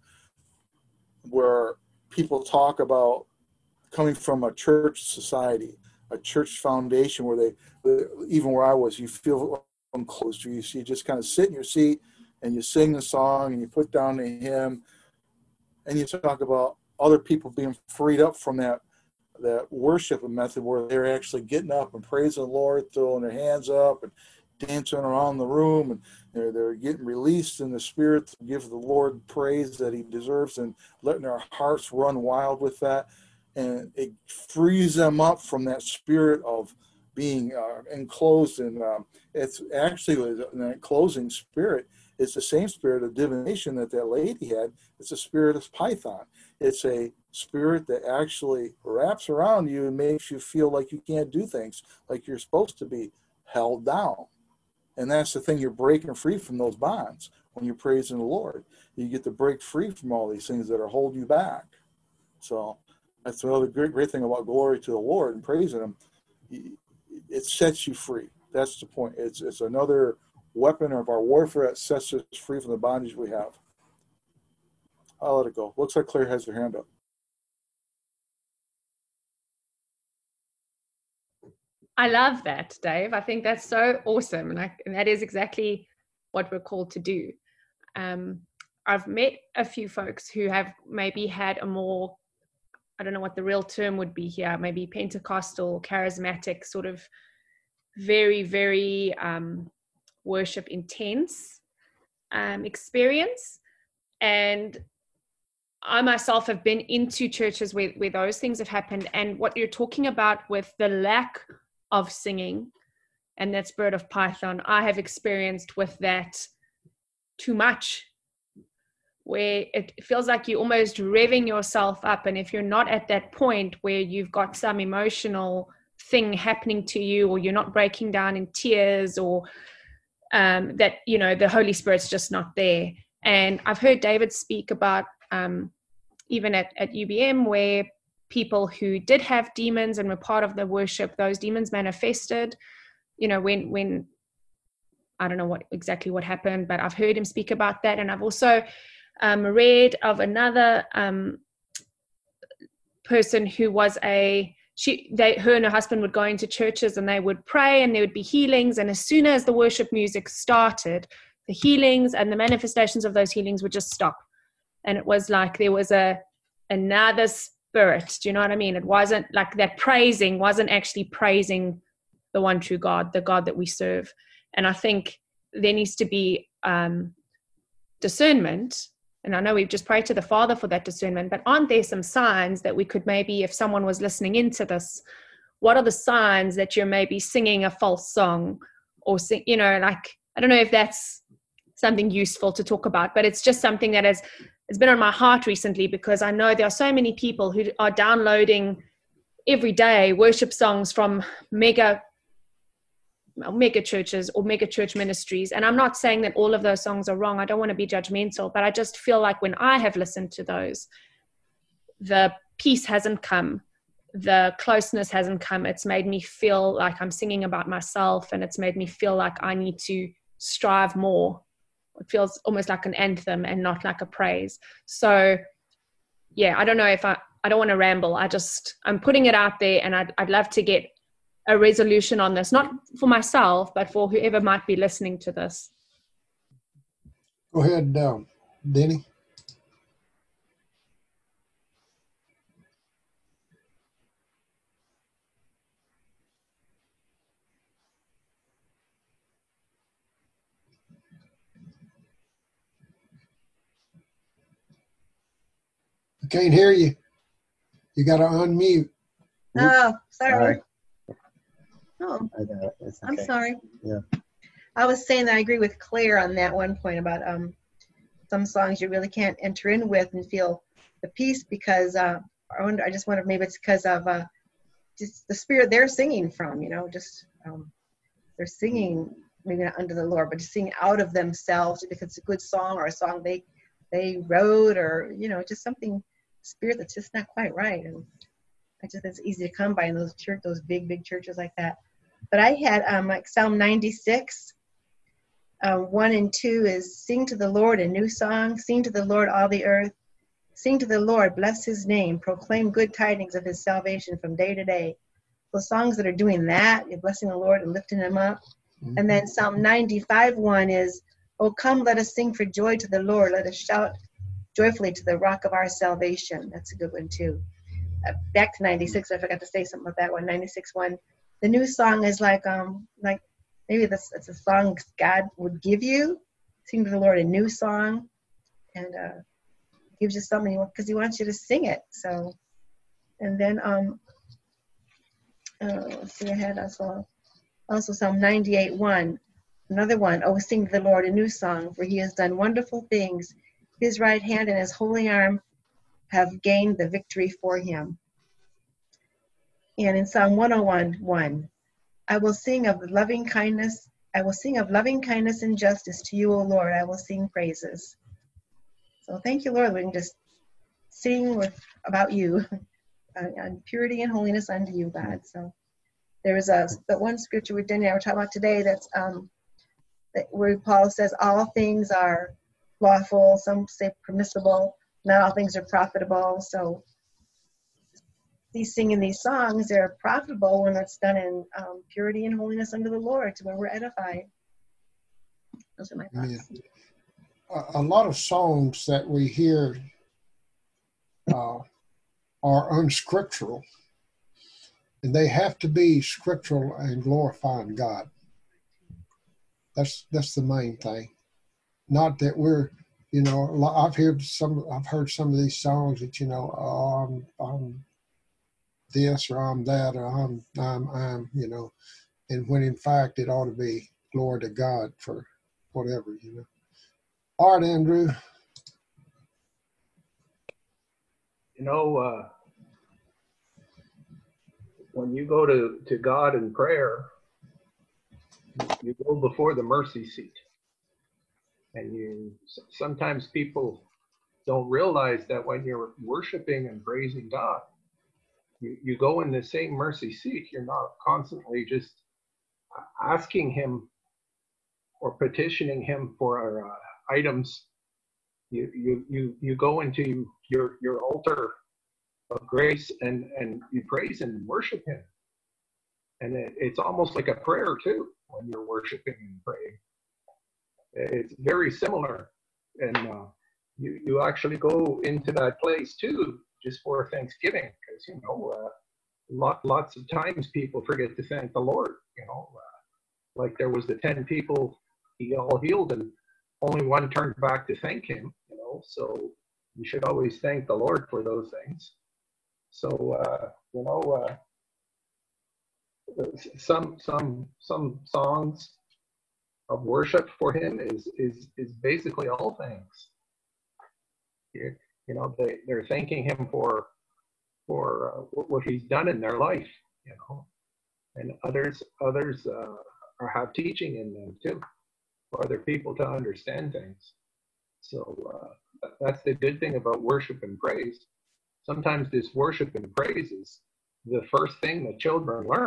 where people talk about coming from a church society, a church foundation where even where I was, you feel close. You just kind of sit in your seat and you sing the song and you put down the hymn and you talk about other people being freed up from that worship method where they're actually getting up and praising the Lord, throwing their hands up and dancing around the room, and they're getting released in the spirit to give the Lord praise that he deserves and letting their hearts run wild with that. And it frees them up from that spirit of being enclosed, and it's actually an enclosing spirit. It's the same spirit of divination that lady had. It's a spirit of Python. It's a spirit that actually wraps around you and makes you feel like you can't do things, like you're supposed to be held down. And that's the thing, you're breaking free from those bonds when you're praising the Lord. You get to break free from all these things that are holding you back. So that's another great thing about glory to the Lord and praising him. It sets you free. That's the point. It's another weapon of our warfare that sets us free from the bondage we have. I'll let it go. Looks like Claire has her hand up. I love that, Dave. I think that's so awesome. And that is exactly what we're called to do. I've met a few folks who have maybe had a more, I don't know what the real term would be here, maybe Pentecostal, charismatic, sort of very, very worship intense experience. And I myself have been into churches where those things have happened. And what you're talking about with the lack of singing and that spirit of Python, I have experienced with that too much, where it feels like you're almost revving yourself up. And if you're not at that point where you've got some emotional thing happening to you, or you're not breaking down in tears, or that, the Holy Spirit's just not there. And I've heard David speak about even at UBM, where people who did have demons and were part of the worship, those demons manifested, when I don't know exactly what happened, but I've heard him speak about that. And I've also read of another person who was a her and her husband would go into churches and they would pray and there would be healings. And as soon as the worship music started, the healings and the manifestations of those healings would just stop. And it was like there was another spirit. Do you know what I mean? It wasn't like that praising wasn't actually praising the one true God, the God that we serve. And I think there needs to be discernment. And I know we've just prayed to the Father for that discernment, but aren't there some signs that we could maybe, if someone was listening into this, what are the signs that you're maybe singing a false song or like, I don't know if that's something useful to talk about, but it's just something that it's been on my heart recently, because I know there are so many people who are downloading every day worship songs from mega churches or mega church ministries. And I'm not saying that all of those songs are wrong. I don't want to be judgmental, but I just feel like when I have listened to those, the peace hasn't come, the closeness hasn't come. It's made me feel like I'm singing about myself, and it's made me feel like I need to strive more. It feels almost like an anthem and not like a praise. So yeah, I don't know if I don't want to ramble. I'm putting it out there, and I'd love to get a resolution on this, not for myself, but for whoever might be listening to this. Go ahead, Denny. I can't hear you. You got to unmute. Oh, sorry. Sorry. Oh, It's I'm okay. sorry. Yeah. I was saying that I agree with Claire on that one point about some songs you really can't enter in with and feel the peace, because I just wonder if maybe it's because of just the spirit they're singing from, they're singing maybe not under the Lord, but just singing out of themselves because it's a good song or a song they wrote, or just something spirit that's just not quite right. And it's easy to come by in those big churches like that. But I had like Psalm 96, 1 and 2 is sing to the Lord a new song, sing to the Lord all the earth, sing to the Lord, bless his name, proclaim good tidings of his salvation from day to day. Those songs that are doing that, you're blessing the Lord and lifting him up. Mm-hmm. And then Psalm 95, 1 is, oh, come, let us sing for joy to the Lord. Let us shout joyfully to the rock of our salvation. That's a good one too. Back to 96, I forgot to say something about that one. 96, 1. The new song is like maybe it's a song God would give you. Sing to the Lord a new song, and gives you something because he wants you to sing it. So, and then let's see, I had also Psalm 98, 1. Another one, oh, sing to the Lord a new song, for he has done wonderful things. His right hand and his holy arm have gained the victory for him. And in Psalm 101, 1, I will sing of loving kindness. I will sing of loving kindness and justice to you, O Lord. I will sing praises. So thank you, Lord. We can just sing about you, on purity and holiness unto you, God. So there is that one scripture we were talking about today that's where Paul says all things are lawful. Some say permissible. Not all things are profitable. So singing these songs, they're profitable when it's done in purity and holiness unto the Lord, to where we're edified. Those are my thoughts. A lot of songs that we hear are unscriptural, and they have to be scriptural and glorifying God. That's the main thing. Not that we're, I've heard some of these songs that I'm this or I'm that or I'm and when in fact it ought to be glory to God for whatever, All right, Andrew. When you go to God in prayer, you go before the mercy seat. And sometimes people don't realize that when you're worshiping and praising God, you go in the same mercy seat. You're not constantly just asking him or petitioning him for items. You go into your altar of grace, and you praise and worship him. And it's almost like a prayer too when you're worshiping and praying. It's very similar. And you actually go into that place too just for Thanksgiving, because, you know, lots of times people forget to thank the Lord, you know. Like there was the 10 people he all healed and only one turned back to thank him, you know. So you should always thank the Lord for those things. So you know, some songs of worship for him is basically all thanks. You know, they're thanking him for what he's done in their life, you know. And others have teaching in them too, for other people to understand things. So that's the good thing about worship and praise. Sometimes this worship and praise is the first thing that children learn.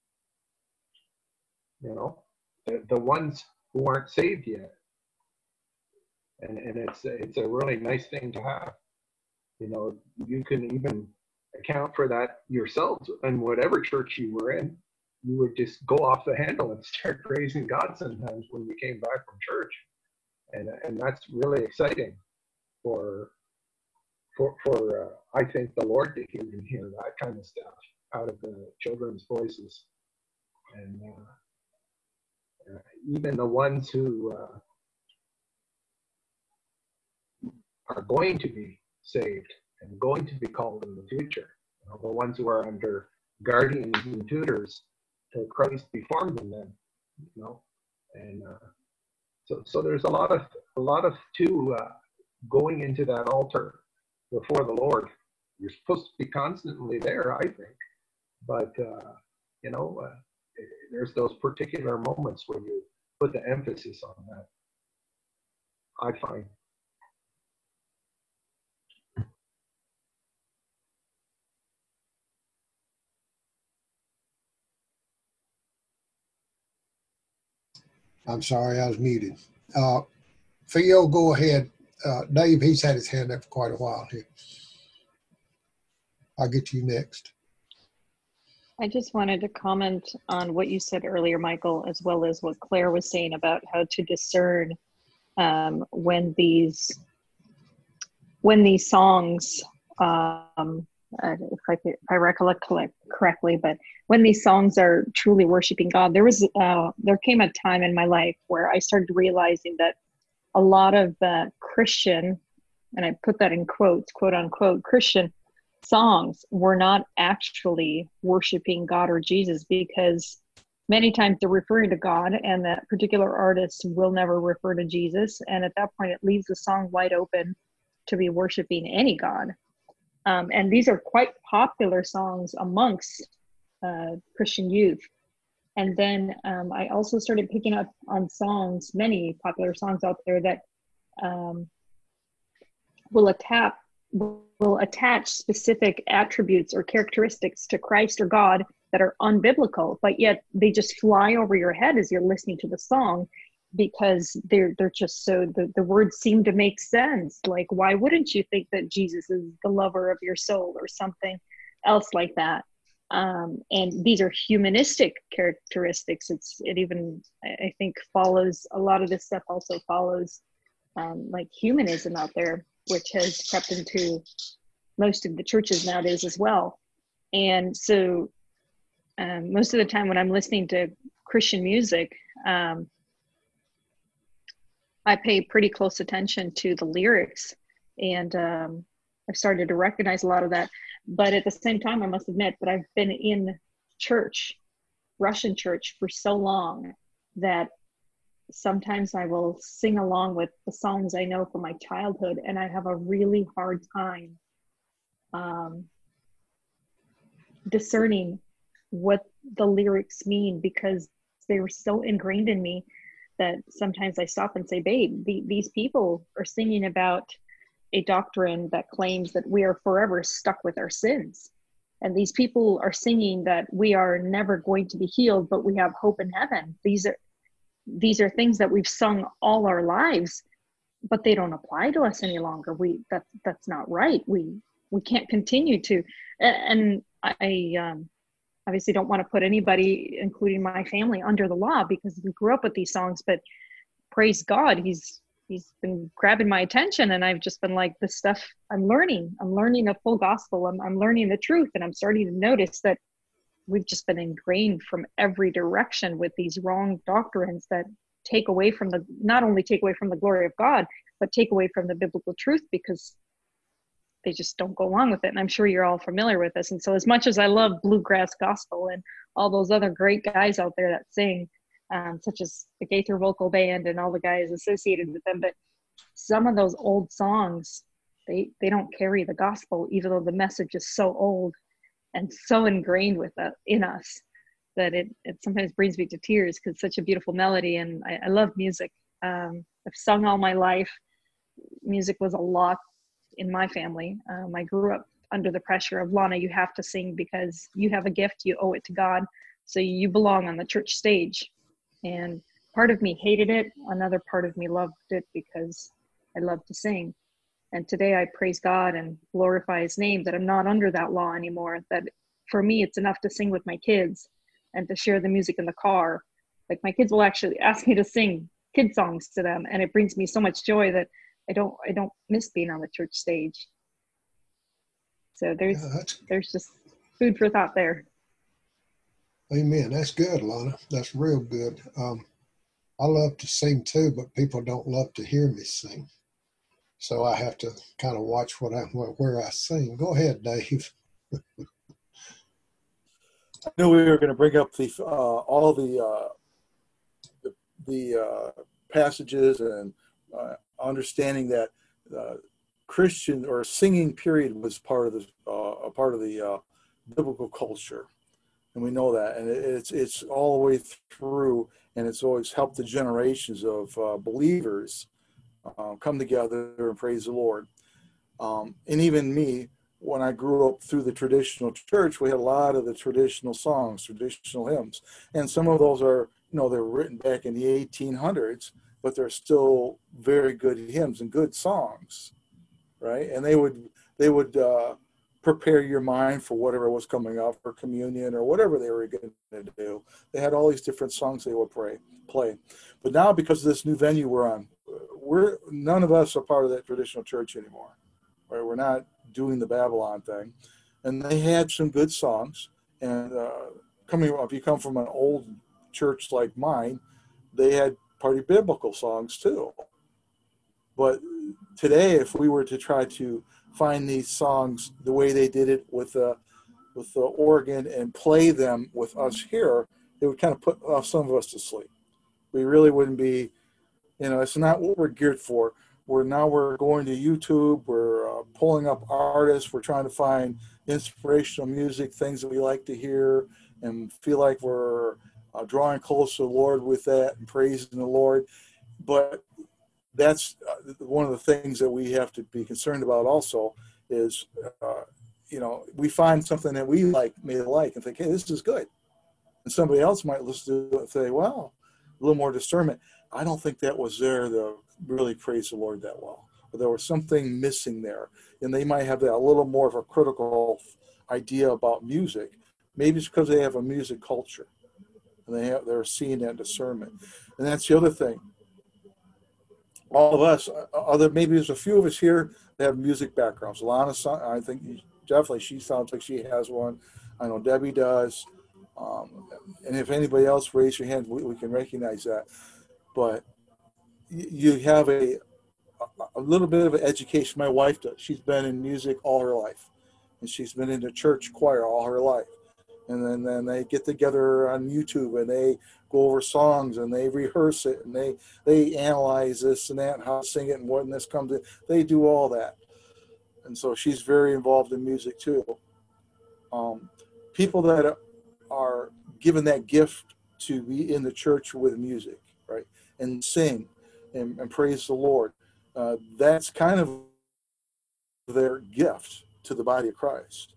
You know, the ones who aren't saved yet, and it's a really nice thing to have. You know, you can even account for that yourselves. In whatever church you were in, you would just go off the handle and start praising God sometimes when you came back from church, and that's really exciting for I think the Lord to hear that kind of stuff out of the children's voices, and even the ones who are going to be saved and going to be called in the future, you know, the ones who are under guardians and tutors till Christ be formed in them, you know. And so there's a lot of to going into that altar before the Lord. You're supposed to be constantly there, I think, but you know, there's those particular moments where you put the emphasis on that, I find. I'm sorry, I was muted. Theo, go ahead. Dave, he's had his hand up for quite a while here. I'll get to you next. I just wanted to comment on what you said earlier, Michael, as well as what Claire was saying about how to discern when these songs, if I recollect correctly, but when these songs are truly worshiping God. There came a time in my life where I started realizing that a lot of Christian, and I put that in quotes, quote unquote, Christian songs were not actually worshiping God or Jesus, because many times they're referring to God and that particular artist will never refer to Jesus. And at that point, it leaves the song wide open to be worshiping any God. And these are quite popular songs amongst Christian youth. And then I also started picking up on songs, many popular songs out there that will attach specific attributes or characteristics to Christ or God that are unbiblical, but yet they just fly over your head as you're listening to the song, because they're just so, the words seem to make sense. Like, why wouldn't you think that Jesus is the lover of your soul or something else like that? And these are humanistic characteristics. It even, I think, follows, a lot of this stuff also follows like humanism out there, which has crept into most of the churches nowadays as well. And so most of the time when I'm listening to Christian music, I pay pretty close attention to the lyrics, and I've started to recognize a lot of that. But at the same time, I must admit that I've been in church, Russian church, for so long that sometimes I will sing along with the songs I know from my childhood, and I have a really hard time discerning what the lyrics mean, because they were so ingrained in me that sometimes I stop and say, babe, these people are singing about a doctrine that claims that we are forever stuck with our sins. And these people are singing that we are never going to be healed, but we have hope in heaven. These are things that we've sung all our lives, but they don't apply to us any longer. That's not right. we can't continue to. And I obviously don't want to put anybody, including my family, under the law because we grew up with these songs, but praise God, he's been grabbing my attention, and I've just been like, this stuff I'm learning the full gospel. I'm learning the truth, and I'm starting to notice that we've just been ingrained from every direction with these wrong doctrines that take away from not only take away from the glory of God, but take away from the biblical truth, because they just don't go along with it. And I'm sure you're all familiar with this. And so as much as I love bluegrass gospel and all those other great guys out there that sing, such as the Gaither Vocal Band and all the guys associated with them, but some of those old songs, they don't carry the gospel, even though the message is so old and so ingrained in us that it sometimes brings me to tears, because it's such a beautiful melody. And I love music. I've sung all my life. Music was a lot in my family. I grew up under the pressure of, Lana, you have to sing because you have a gift, you owe it to God, so you belong on the church stage. And part of me hated it. Another part of me loved it because I love to sing. And today I praise God and glorify his name that I'm not under that law anymore, that for me, it's enough to sing with my kids and to share the music in the car. Like, my kids will actually ask me to sing kid songs to them, and it brings me so much joy that I don't miss being on the church stage. So there's just food for thought there. Amen. That's good, Lana. That's real good. I love to sing too, but people don't love to hear me sing. So I have to kind of watch where I sing. Go ahead, Dave. I knew we were going to bring up all the passages and understanding that Christian or singing period was part of the biblical culture, and we know that, and it's all the way through, and it's always helped the generations of believers come together and praise the Lord. And even me, when I grew up through the traditional church, we had a lot of the traditional songs, traditional hymns, and some of those are, they're written back in the 1800s, but they're still very good hymns and good songs, right? And they would prepare your mind for whatever was coming up, for communion or whatever they were going to do. They had all these different songs they would play. But now, because of this new venue we're on, none of us are part of that traditional church anymore. Right? We're not doing the Babylon thing. And they had some good songs. And if you come from an old church like mine, they had party biblical songs too. But today, if we were to try to find these songs the way they did it with the organ and play them with us here, it would kind of put some of us to sleep. We really wouldn't be, it's not what we're geared for. We're going to YouTube, we're pulling up artists, we're trying to find inspirational music, things that we like to hear and feel like we're drawing close to the Lord with that and praising the Lord. But that's one of the things that we have to be concerned about also is, we find something that we may like and think, hey, this is good. And somebody else might listen to it and say, well, a little more discernment. I don't think that was there to really praise the Lord that well. But there was something missing there. And they might have a little more of a critical idea about music. Maybe it's because they have a music culture. And they're seeing that discernment. And that's the other thing. All of us, maybe there's a few of us here that have music backgrounds. Lana, I think definitely she sounds like she has one. I know Debbie does. And if anybody else raise your hand, we can recognize that. But you have a little bit of an education. My wife does. She's been in music all her life. And she's been in the church choir all her life. And then they get together on YouTube and they go over songs and they rehearse it and they analyze this and that and how to sing it and when this comes in. They do all that. And so she's very involved in music too. People that are given that gift to be in the church with music, right, and sing and praise the Lord, that's kind of their gift to the body of Christ.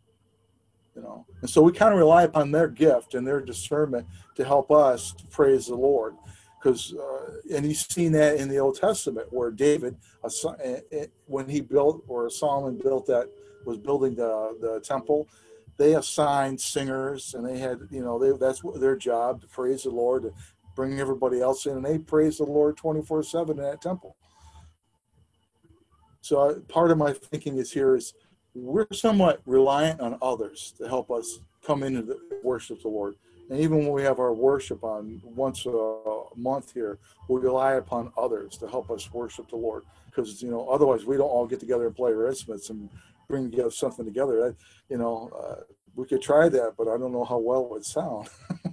And so we kind of rely upon their gift and their discernment to help us to praise the Lord, because and you've seen that in the Old Testament where David, when he built, or Solomon built that was building the temple, they assigned singers, and they had, that's their job, to praise the Lord, to bring everybody else in, and they praise the Lord 24/7 in that temple. So part of my thinking is we're somewhat reliant on others to help us come into the worship the Lord. And even when we have our worship on once a month here, we rely upon others to help us worship the Lord. Because, otherwise we don't all get together and play our instruments and bring together something together. We could try that, but I don't know how well it would sound.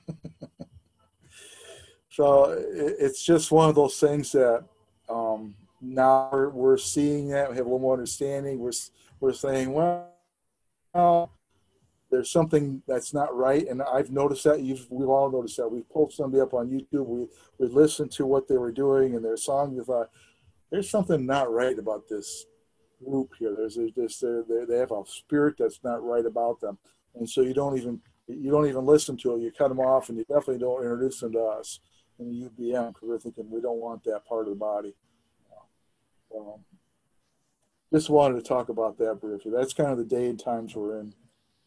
So it's just one of those things that now we're seeing that, we have a little more understanding. We're saying, well, there's something that's not right, and I've noticed that. We've all noticed that. We've pulled somebody up on YouTube. We listened to what they were doing and their song. We thought, there's something not right about this group here. They have a spirit that's not right about them, and so you don't even listen to it. You cut them off, and you definitely don't introduce them to us in the UBM, because we're thinking we don't want that part of the body. Just wanted to talk about that briefly. That's kind of the day and times we're in.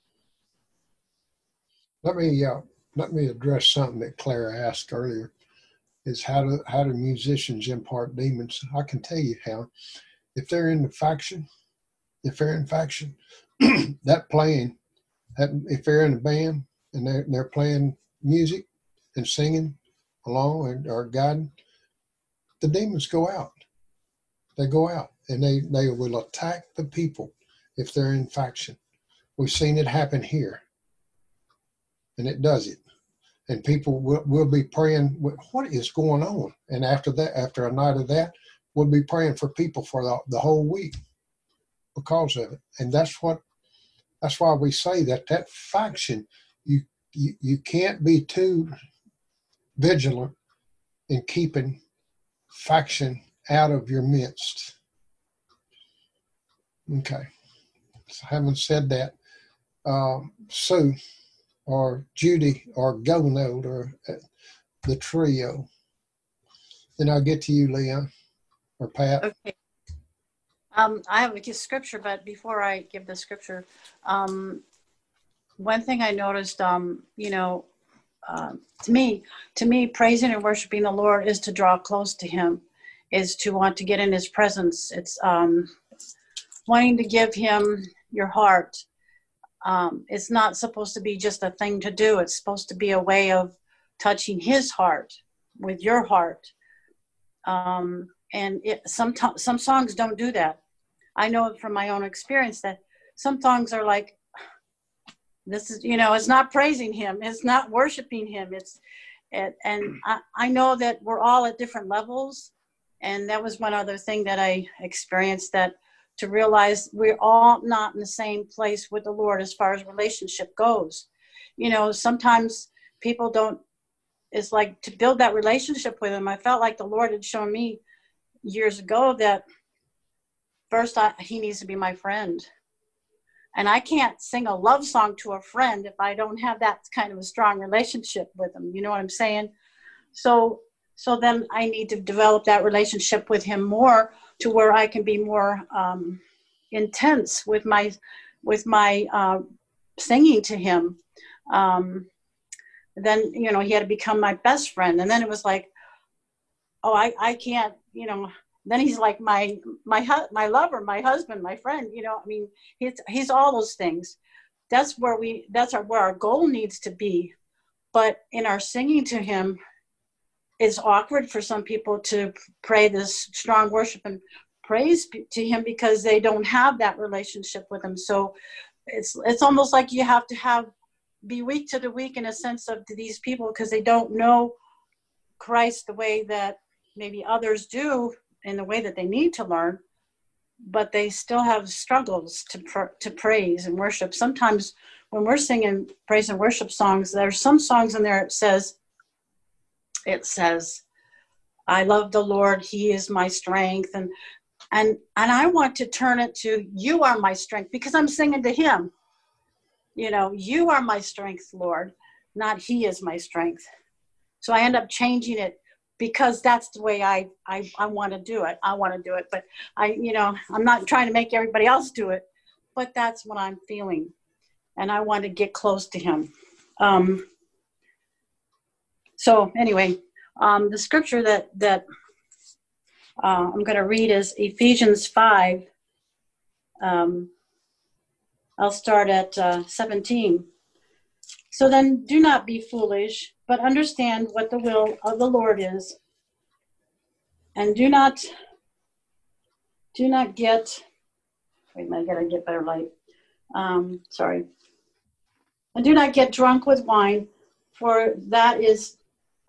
Let me address something that Clara asked earlier. Is how do musicians impart demons? I can tell you how. If they're in faction, that playing, if they're in a band and they're playing music and singing along or guiding, the demons go out. They go out and they will attack the people if they're in faction. We've seen it happen here, and it does it. And people will be praying, what is going on? And after a night of that, we'll be praying for people for the whole week because of it. And that's why we say that faction, you can't be too vigilant in keeping faction out of your midst. Okay. So having said that, Sue or Judy or Gonode or the trio, then I'll get to you, Leon or Pat. Okay. I have a scripture, but before I give the scripture, one thing I noticed, to me, praising and worshiping the Lord is to draw close to Him, is to want to get in His presence. It's wanting to give Him your heart. It's not supposed to be just a thing to do. It's supposed to be a way of touching His heart with your heart. And some songs don't do that. I know it from my own experience that some songs are like, this is, it's not praising Him. It's not worshiping Him. I know that we're all at different levels. And that was one other thing that I experienced, that to realize we're all not in the same place with the Lord as far as relationship goes. Sometimes people don't, it's like to build that relationship with Him. I felt like the Lord had shown me years ago that first He needs to be my friend. And I can't sing a love song to a friend if I don't have that kind of a strong relationship with Him. You know what I'm saying? So then I need to develop that relationship with Him more, to where I can be more intense with my singing to Him. Then He had to become my best friend, and then it was like, oh, I can't, Then He's like my lover, my husband, my friend. He's all those things. That's where our goal needs to be. But in our singing to Him, it's awkward for some people to pray this strong worship and praise to Him because they don't have that relationship with Him. So it's almost like you have to be weak to the weak in a sense of these people, because they don't know Christ the way that maybe others do, in the way that they need to learn, but they still have struggles to praise and worship. Sometimes when we're singing praise and worship songs, there's some songs in there it says, I love the Lord, He is my strength. And I want to turn it to, you are my strength, because I'm singing to Him. You are my strength, Lord, not He is my strength. So I end up changing it because that's the way I want to do it. I want to do it, but I'm not trying to make everybody else do it, but that's what I'm feeling. And I want to get close to him. So anyway, the scripture that I'm going to read is Ephesians 5. I'll start at 17. So then do not be foolish, but understand what the will of the Lord is. And do not get, wait a minute, I gotta get better light. Sorry. And do not get drunk with wine, for that is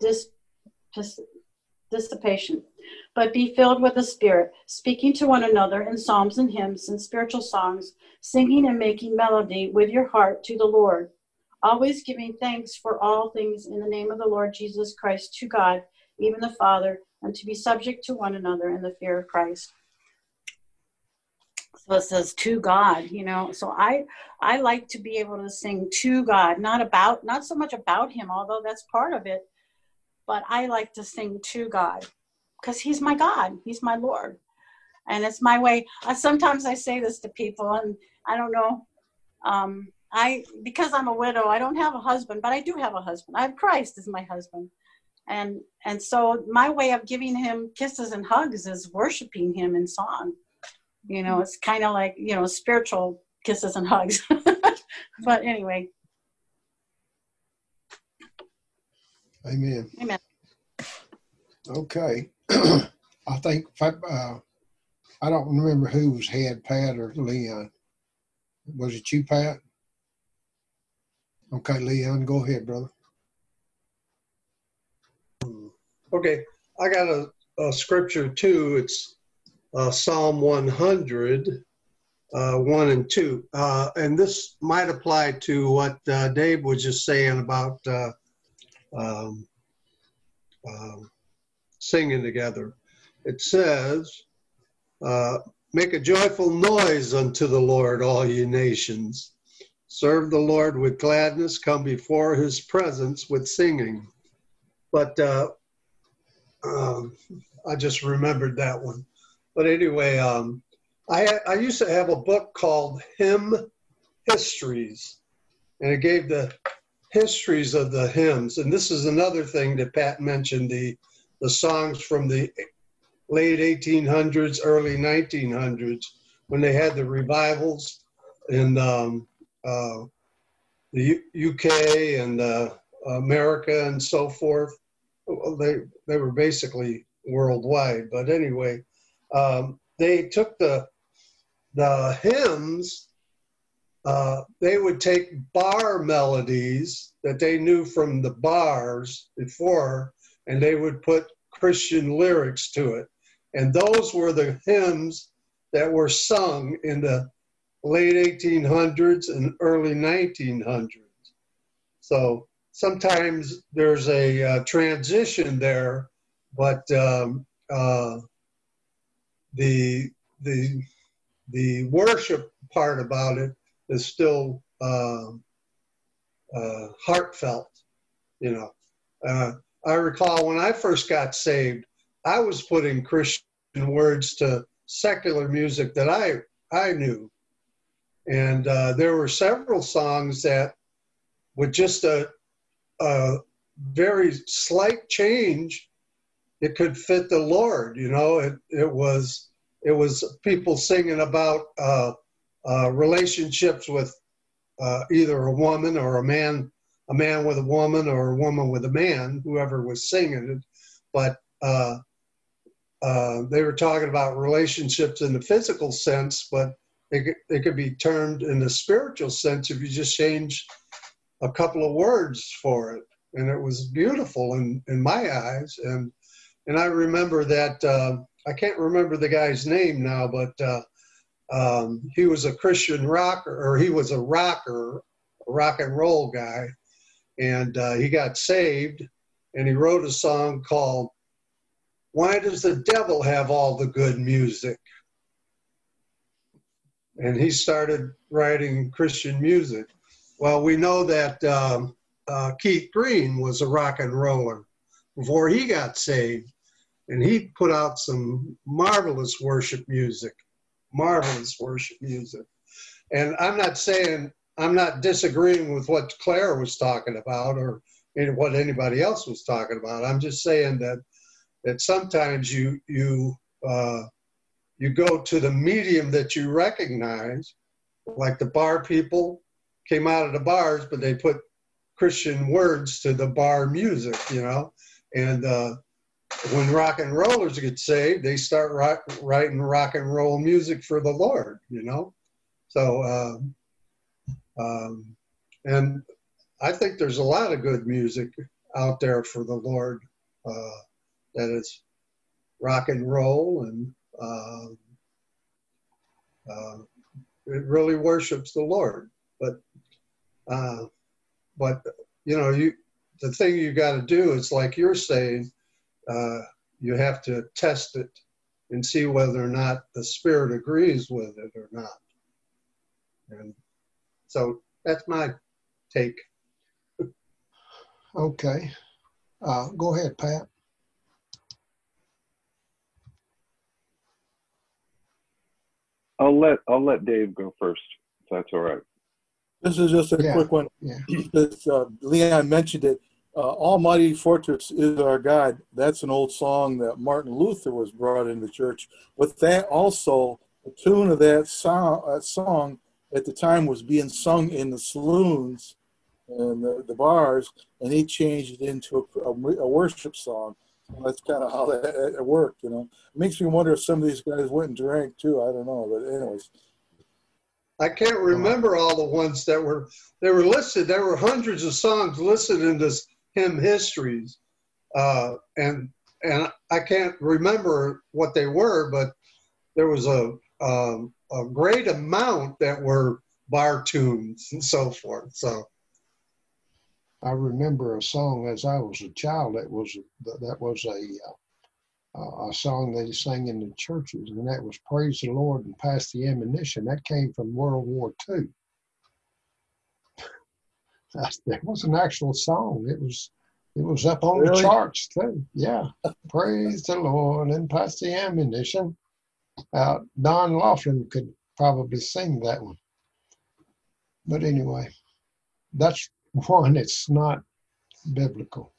dissipation. But be filled with the Spirit, speaking to one another in psalms and hymns and spiritual songs, singing and making melody with your heart to the Lord, always giving thanks for all things in the name of the Lord Jesus Christ to God, even the Father, and to be subject to one another in the fear of Christ. So it says to God, you know. So I like to be able to sing to God, not so much about him, although that's part of it, but I like to sing to God because he's my God, he's my Lord. And it's my way. Sometimes I say this to people, and I don't know, because I'm a widow, I don't have a husband, but I do have a husband. I have Christ as my husband. And so my way of giving him kisses and hugs is worshiping him in song. You know, it's kind of like, you know, spiritual kisses and hugs. But anyway. Amen. Amen. Okay. I think, I don't remember who was head, Pat or Leon. Was it you, Pat? Okay, Leon, go ahead, brother. Okay, I got a scripture too. It's Psalm 100, 1 and 2. And this might apply to what Dave was just saying about singing together. It says, make a joyful noise unto the Lord, all ye nations. Serve the Lord with gladness, come before his presence with singing. But I just remembered that one. But anyway, I used to have a book called Hymn Histories, and it gave the histories of the hymns. And this is another thing that Pat mentioned, the songs from the late 1800s, early 1900s, when they had the revivals in the UK and America and so forth. They were basically worldwide. But anyway, they took the hymns, they would take bar melodies that they knew from the bars before, and they would put Christian lyrics to it. And those were the hymns that were sung in the late 1800s and early 1900s. So sometimes there's a transition there, but the worship part about it is still heartfelt, you know. I recall when I first got saved, I was putting Christian words to secular music that I knew. And there were several songs that with just a very slight change, it could fit the Lord, you know. It was people singing about relationships with either a woman or a man with a woman or a woman with a man, whoever was singing it. But they were talking about relationships in the physical sense, but they could be termed in the spiritual sense if you just change a couple of words for it. And it was beautiful in my eyes. And I remember that, I can't remember the guy's name now, but he was a Christian rocker, or he was a rocker, a rock and roll guy. And he got saved, and he wrote a song called, "Why Does the Devil Have All the Good Music?" And he started writing Christian music. Well, we know that Keith Green was a rock and roller before he got saved, and he put out some marvelous worship music. And I'm not disagreeing with what Claire was talking about or what anybody else was talking about. I'm just saying that sometimes you go to the medium that you recognize, like the bar people came out of the bars, but they put Christian words to the bar music, and when rock and rollers get saved, they start writing rock and roll music for the Lord, So, and I think there's a lot of good music out there for the Lord that is rock and roll, and it really worships the Lord. But the thing you got to do is, like you're saying, you have to test it and see whether or not the Spirit agrees with it or not. And so that's my take. Okay. Go ahead, Pat. I'll let Dave go first, if that's all right. This is just a quick one. Yeah. Leon mentioned it. Almighty Fortress is our God. That's an old song that Martin Luther was brought into church. But that also, the tune of that song at the time was being sung in the saloons and the bars, and he changed it into a worship song. So that's kind of how that worked, It makes me wonder if some of these guys went and drank too. I don't know, but anyways. I can't remember all the ones that were listed. There were hundreds of songs listed in this hymn histories, and I can't remember what they were, but there was a great amount that were bar tunes and so forth. So I remember a song as I was a child that was a song they sang in the churches, and that was "Praise the Lord and Pass the Ammunition." That came from World War II. That was an actual song. It was up on the charts too. Yeah, praise the Lord and pass the ammunition. Don Laughlin could probably sing that one. But anyway, that's one that's not biblical,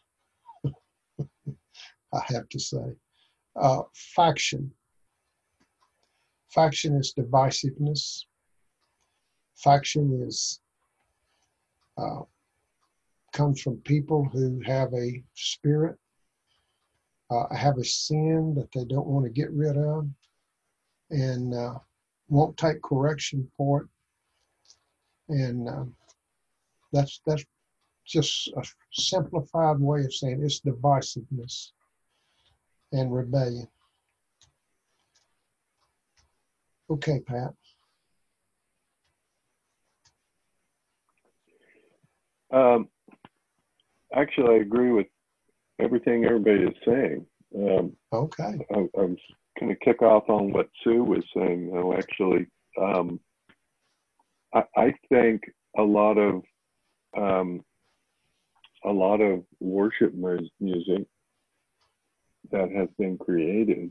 I have to say. Faction. Faction is divisiveness. Faction is comes from people who have a spirit, have a sin that they don't want to get rid of, and won't take correction for it. And that's just a simplified way of saying it's divisiveness and rebellion. Okay, Pat. Actually, I agree with everything everybody is saying. Okay. I'm going to kick off on what Sue was saying, though. Actually, I think a lot of worship music that has been created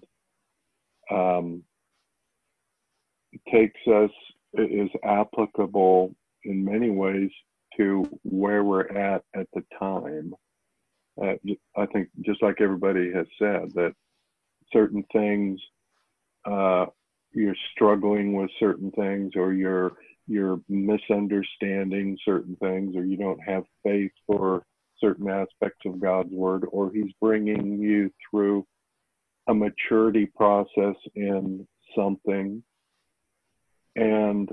is applicable in many ways to where we're at the time. I think just like everybody has said, that certain things, you're struggling with certain things, or you're misunderstanding certain things, or you don't have faith for certain aspects of God's word, or he's bringing you through a maturity process in something. And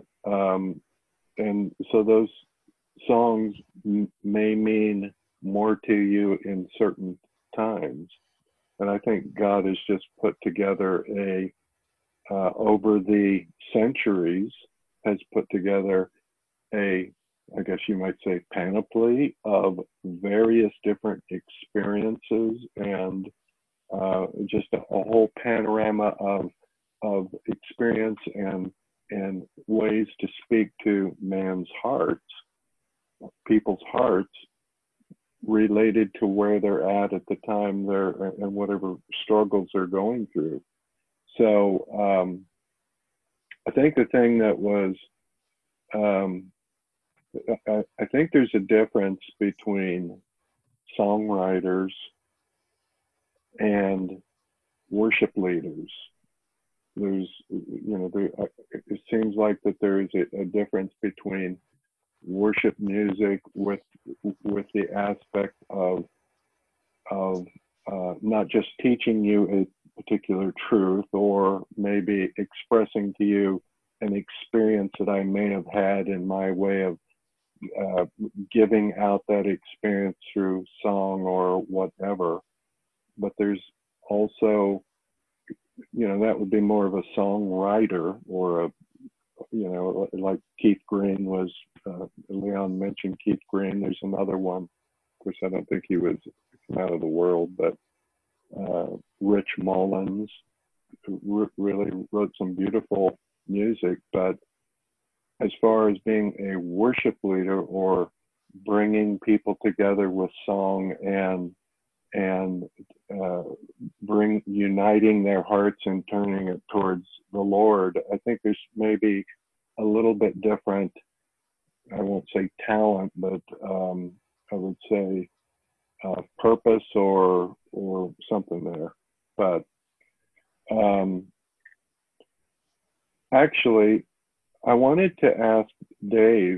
so those songs may mean more to you in certain times. And I think God has just put together over the centuries, has put together I guess you might say, panoply of various different experiences, and just a whole panorama of experience and ways to speak to man's hearts, people's hearts, related to where they're at the time and whatever struggles they're going through. So I think the thing that was I think there's a difference between songwriters and worship leaders. There's, it seems like that there is a difference between worship music with the aspect of not just teaching you a particular truth, or maybe expressing to you an experience that I may have had in my way of giving out that experience through song or whatever. But there's also, that would be more of a songwriter, or like Keith Green was, Leon mentioned Keith Green. There's another one, of course I don't think he was out of the world, but Rich Mullins, who really wrote some beautiful music. But as far as being a worship leader, or bringing people together with song and uniting their hearts and turning it towards the Lord, I think there's maybe a little bit different, I won't say talent, but I would say purpose or something there. But actually, I wanted to ask Dave,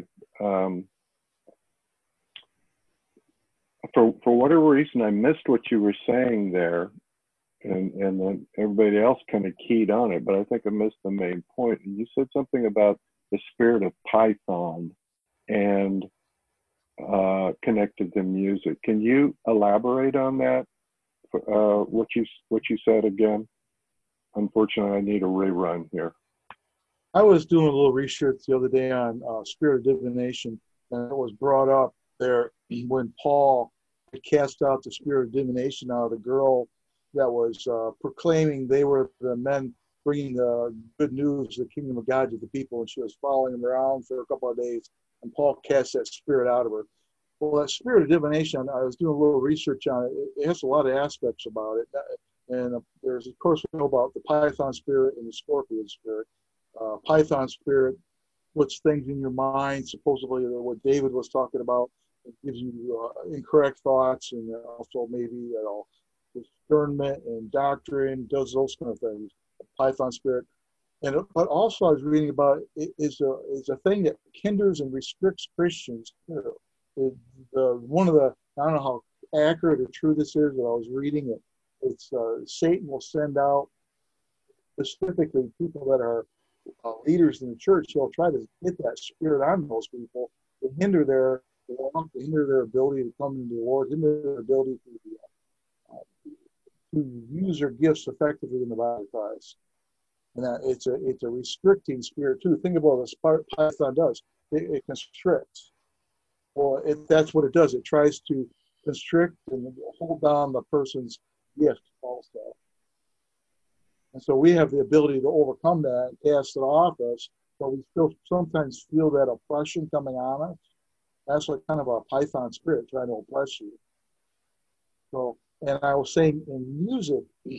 for whatever reason, I missed what you were saying there, and then everybody else kind of keyed on it, but I think I missed the main point. You said something about the spirit of Python and connected to music. Can you elaborate on that? What you said again? Unfortunately, I need a rerun here. I was doing a little research the other day on spirit of divination, and it was brought up there when Paul cast out the spirit of divination out of the girl that was proclaiming they were the men bringing the good news of the kingdom of God to the people, and she was following them around for a couple of days, and Paul cast that spirit out of her. Well, that spirit of divination, I was doing a little research on it. It has a lot of aspects about it, and there's, of course, we know about the Python spirit and the Scorpion spirit. Python spirit puts things in your mind, supposedly what David was talking about. It gives you incorrect thoughts, and also maybe discernment and doctrine, does those kind of things. Python spirit, but also I was reading about it is a thing that hinders and restricts Christians too. One of the, I don't know how accurate or true this is, but I was reading it. It's Satan will send out specifically people that are leaders in the church. He'll try to get that spirit on those people to hinder their walk, to hinder their ability to come into the Lord, hinder their ability to use their gifts effectively in the body of Christ. And that it's a restricting spirit too. Think about what Python does. It constricts. Well, that's what it does. It tries to constrict and hold down the person's gift also. And so we have the ability to overcome that and cast it off us, but we still sometimes feel that oppression coming on us. That's like kind of a Python spirit trying to oppress you. So, and I was saying in music,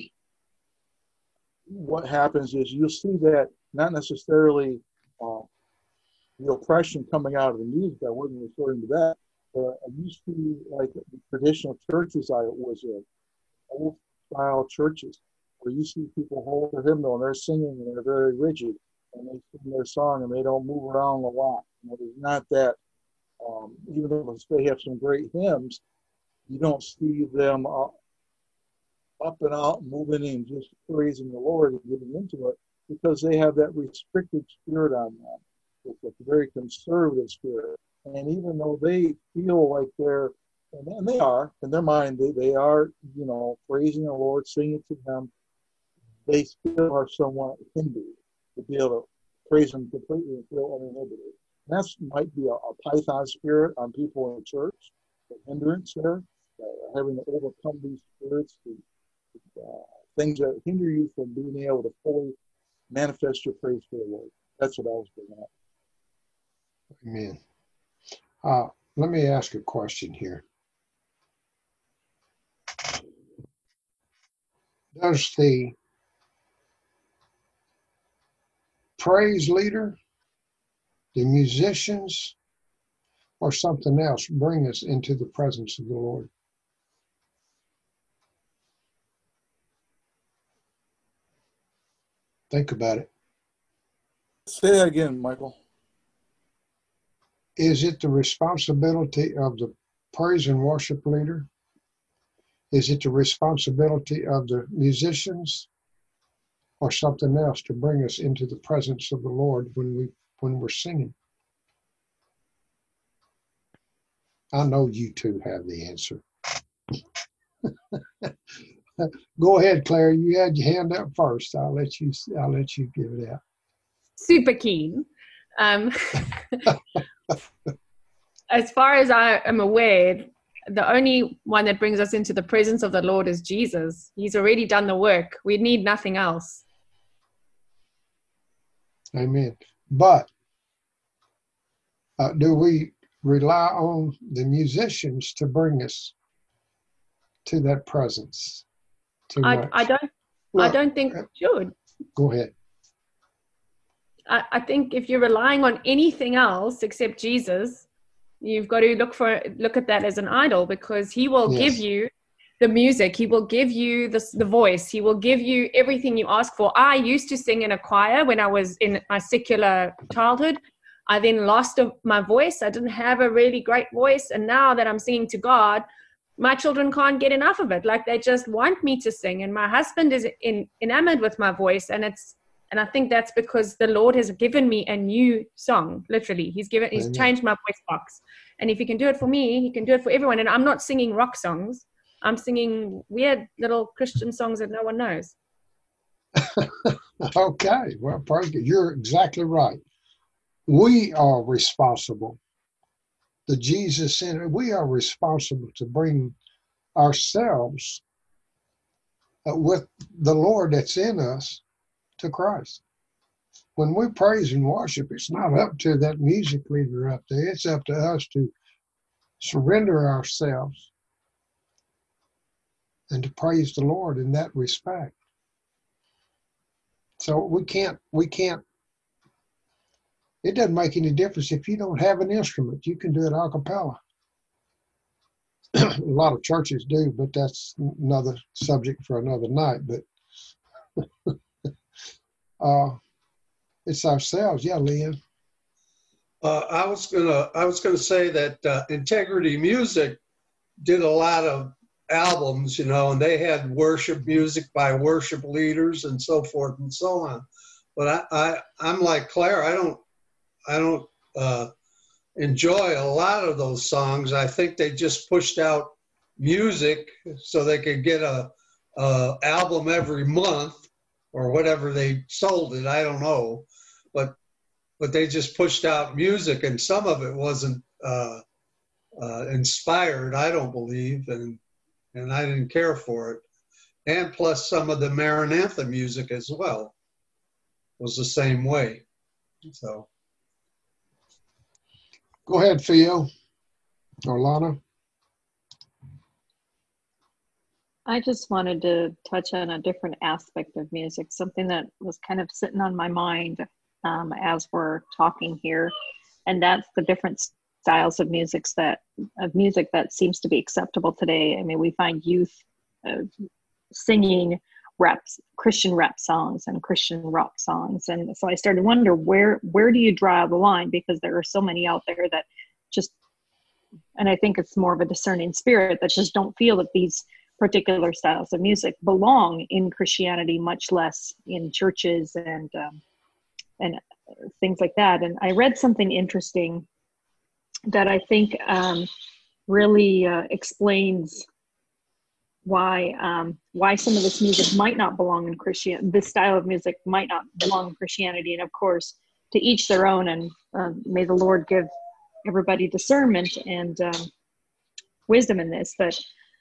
what happens is you'll see that not necessarily the oppression coming out of the music. I wasn't referring to that. But you see, like the traditional churches I was in, old style churches, where you see people hold their hymnal and they're singing and they're very rigid and they sing their song and they don't move around a lot. There's not that, even though they have some great hymns, you don't see them up and out, moving and just praising the Lord and getting into it, because they have that restricted spirit on them. It's a very conservative spirit. And even though they feel like they're, and they are, in their mind, they are, praising the Lord, singing to Him, they still are somewhat hindered to be able to praise Him completely and feel uninhibited. And that might be a Python spirit on people in church, the hindrance there, having to overcome these spirits, things that hinder you from being able to fully manifest your praise for the Lord. That's what I was bringing up. Amen. Let me ask a question here. Does the praise leader the musicians, or something else bring us into the presence of the Lord? Think about it. Say that again, Michael. Is it the responsibility of the praise and worship leader? Is it the responsibility of the musicians, or something else to bring us into the presence of the Lord when we're singing? I know you two have the answer. Go ahead, Claire. You had your hand up first. I'll let you give it out. Super keen. As far as I am aware, the only one that brings us into the presence of the Lord is Jesus. He's already done the work. We need nothing else. Amen. But do we rely on the musicians to bring us to that presence? I don't think we should. Go ahead. I think if you're relying on anything else except Jesus, you've got to look at that as an idol, because he will give you the music, he will give you the voice, he will give you everything you ask for. I used to sing in a choir when I was in my secular childhood. I then lost my voice. I didn't have a really great voice, and now that I'm singing to God, my children can't get enough of it. Like, they just want me to sing, and my husband is enamored with my voice, and I think that's because the Lord has given me a new song. Literally, He's changed my voice box, and if He can do it for me, He can do it for everyone. And I'm not singing rock songs. I'm singing weird little Christian songs that no one knows. Okay, well, praise God. You're exactly right. We are responsible. The Jesus Center, we are responsible to bring ourselves with the Lord that's in us to Christ. When we praise and worship, it's not up to that music leader up there. It's up to us to surrender ourselves and to praise the Lord in that respect. So we can't, it doesn't make any difference if you don't have an instrument. You can do it a cappella. A lot of churches do, but that's another subject for another night. But it's ourselves. Yeah, Leon. I was gonna say that Integrity Music did a lot of albums, and they had worship music by worship leaders and so forth and so on. But I'm like Claire. I don't enjoy a lot of those songs. I think they just pushed out music so they could get a album every month or whatever they sold it. I don't know, but they just pushed out music, and some of it wasn't inspired, I don't believe, and I didn't care for it. And plus some of the Maranatha music as well was the same way. So. Go ahead, Theo or Lana. I just wanted to touch on a different aspect of music, something that was kind of sitting on my mind as we're talking here, and that's the different styles of music that seems to be acceptable today. I mean, we find youth singing Christian rap songs and Christian rock songs, and so I started to wonder where do you draw the line, because there are so many out there that just, and I think it's more of a discerning spirit that just don't feel that these particular styles of music belong in Christianity, much less in churches and things like that. And I read something interesting that I think really explains why some of this music might not belong in Christianity. This style of music might not belong in Christianity, and of course, to each their own. And may the Lord give everybody discernment and wisdom in this. But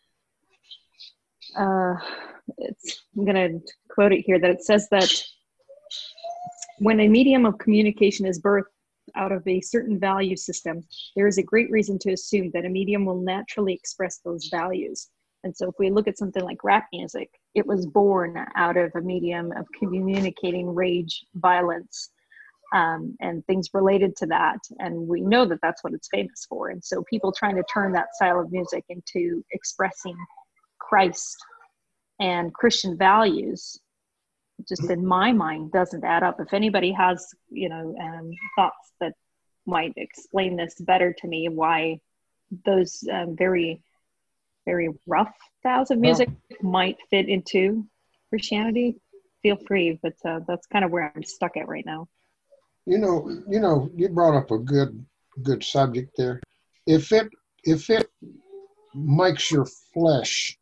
I'm going to quote it here, that it says that when a medium of communication is birthed out of a certain value system, there is a great reason to assume that a medium will naturally express those values. And so if we look at something like rap music, it was born out of a medium of communicating rage, violence, and things related to that. And we know that that's what it's famous for. And so people trying to turn that style of music into expressing Christ and Christian values, just in my mind, doesn't add up. If anybody has, thoughts that might explain this better to me, why those very, very rough styles of music might fit into Christianity, feel free. But that's kind of where I'm stuck at right now. You brought up a good subject there. If it makes your flesh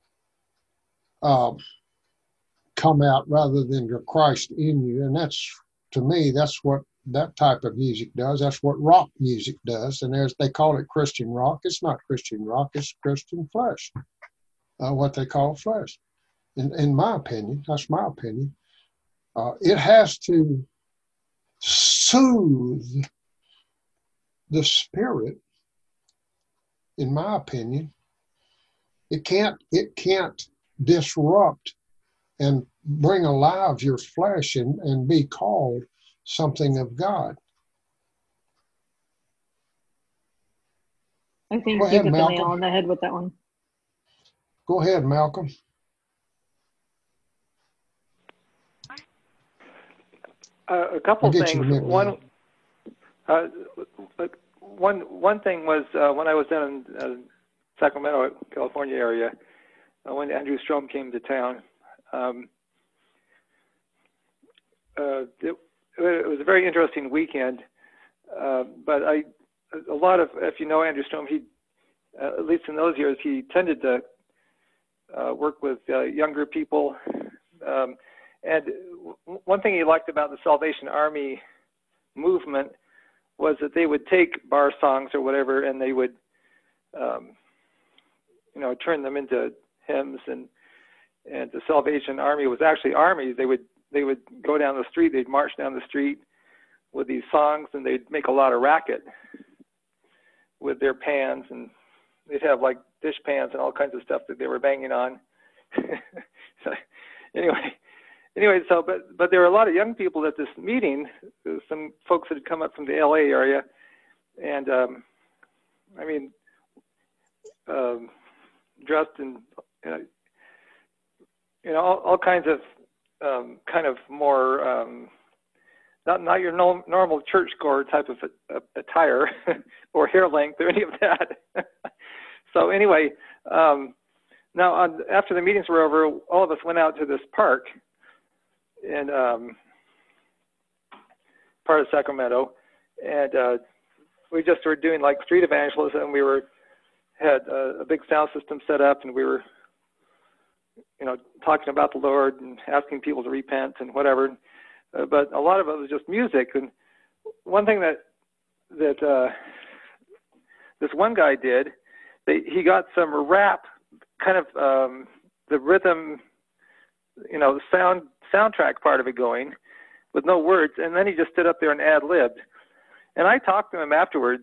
come out rather than your Christ in you, and to me that's what that type of music does. That's what rock music does. And they call it Christian rock. It's not Christian rock. It's Christian flesh. What they call flesh. In my opinion, that's my opinion. It has to soothe the spirit, in my opinion. It can't disrupt and bring alive your flesh and be called something of God. I think you hit the nail on the head with that one. Go ahead, Malcolm. A couple things. One thing was when I was down in Sacramento, California area, when Andrew Strom came to town. It was a very interesting weekend, but a lot of, if you know Andrew Strom, he, at least in those years, he tended to work with younger people. And one thing he liked about the Salvation Army movement was that they would take bar songs or whatever, and they would, turn them into hymns. And the Salvation Army was actually armies. They would go down the street. They'd march down the street with these songs, and they'd make a lot of racket with their pans, and they'd have like dish pans and all kinds of stuff that they were banging on. So, anyway, so but there were a lot of young people at this meeting. Some folks that had come up from the LA area, and dressed in all kinds of kind of more not your normal churchgoer type of attire or hair length or any of that. So anyway, now after the meetings were over, all of us went out to this park in part of Sacramento, and we just were doing like street evangelism. We had a big sound system set up, and we were talking about the Lord and asking people to repent and whatever. But a lot of it was just music. And one thing that this one guy did, he got some rap, kind of the rhythm, soundtrack part of it going with no words. And then he just stood up there and ad-libbed. And I talked to him afterwards.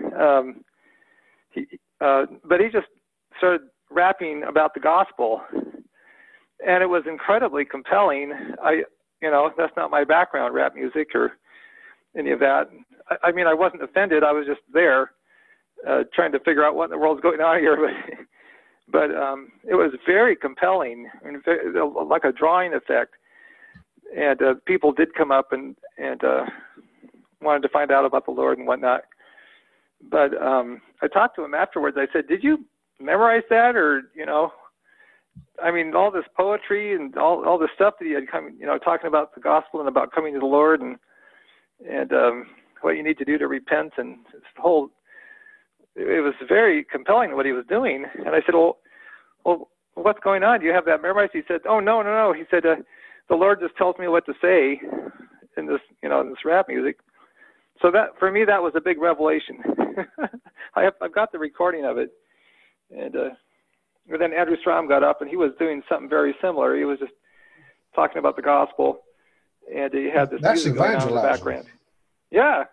But he just started rapping about the gospel. And it was incredibly compelling. That's not my background, rap music or any of that. I wasn't offended. I was just there trying to figure out what in the world's going on here. But it was very compelling, like a drawing effect. And people did come up and wanted to find out about the Lord and whatnot. But I talked to him afterwards. I said, "Did you memorize that, or all this poetry and all this stuff that he had come, talking about the gospel and about coming to the Lord and what you need to do to repent, and this whole, it was very compelling what he was doing." And I said, well, what's going on? Do you have that memorized? He said, "Oh, no. He said, the Lord just tells me what to say in this, in this rap music." So that, for me, that was a big revelation. I've got the recording of it. And then Andrew Strom got up, and he was doing something very similar. He was just talking about the gospel, and he had this music going on in the background. Yeah.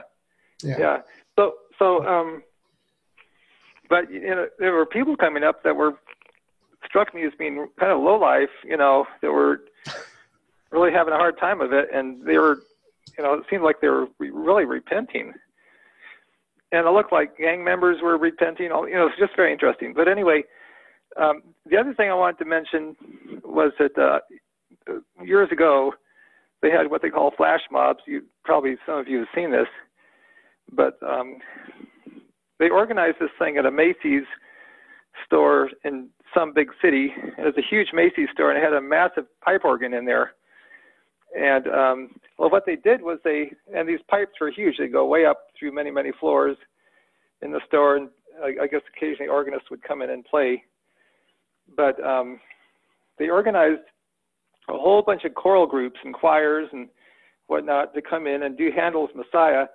So, but there were people coming up that struck me as being kind of low life, that were really having a hard time of it, and they were it seemed like they were really repenting. And it looked like gang members were repenting. It's just very interesting. But anyway, the other thing I wanted to mention was that years ago, they had what they call flash mobs. Some of you have seen this. But they organized this thing at a Macy's store in some big city. It was a huge Macy's store, and it had a massive pipe organ in there. And what they did was and these pipes were huge. They go way up through many, many floors in the store, and I guess occasionally organists would come in and play. But they organized a whole bunch of choral groups and choirs and whatnot to come in and do Handel's Messiah,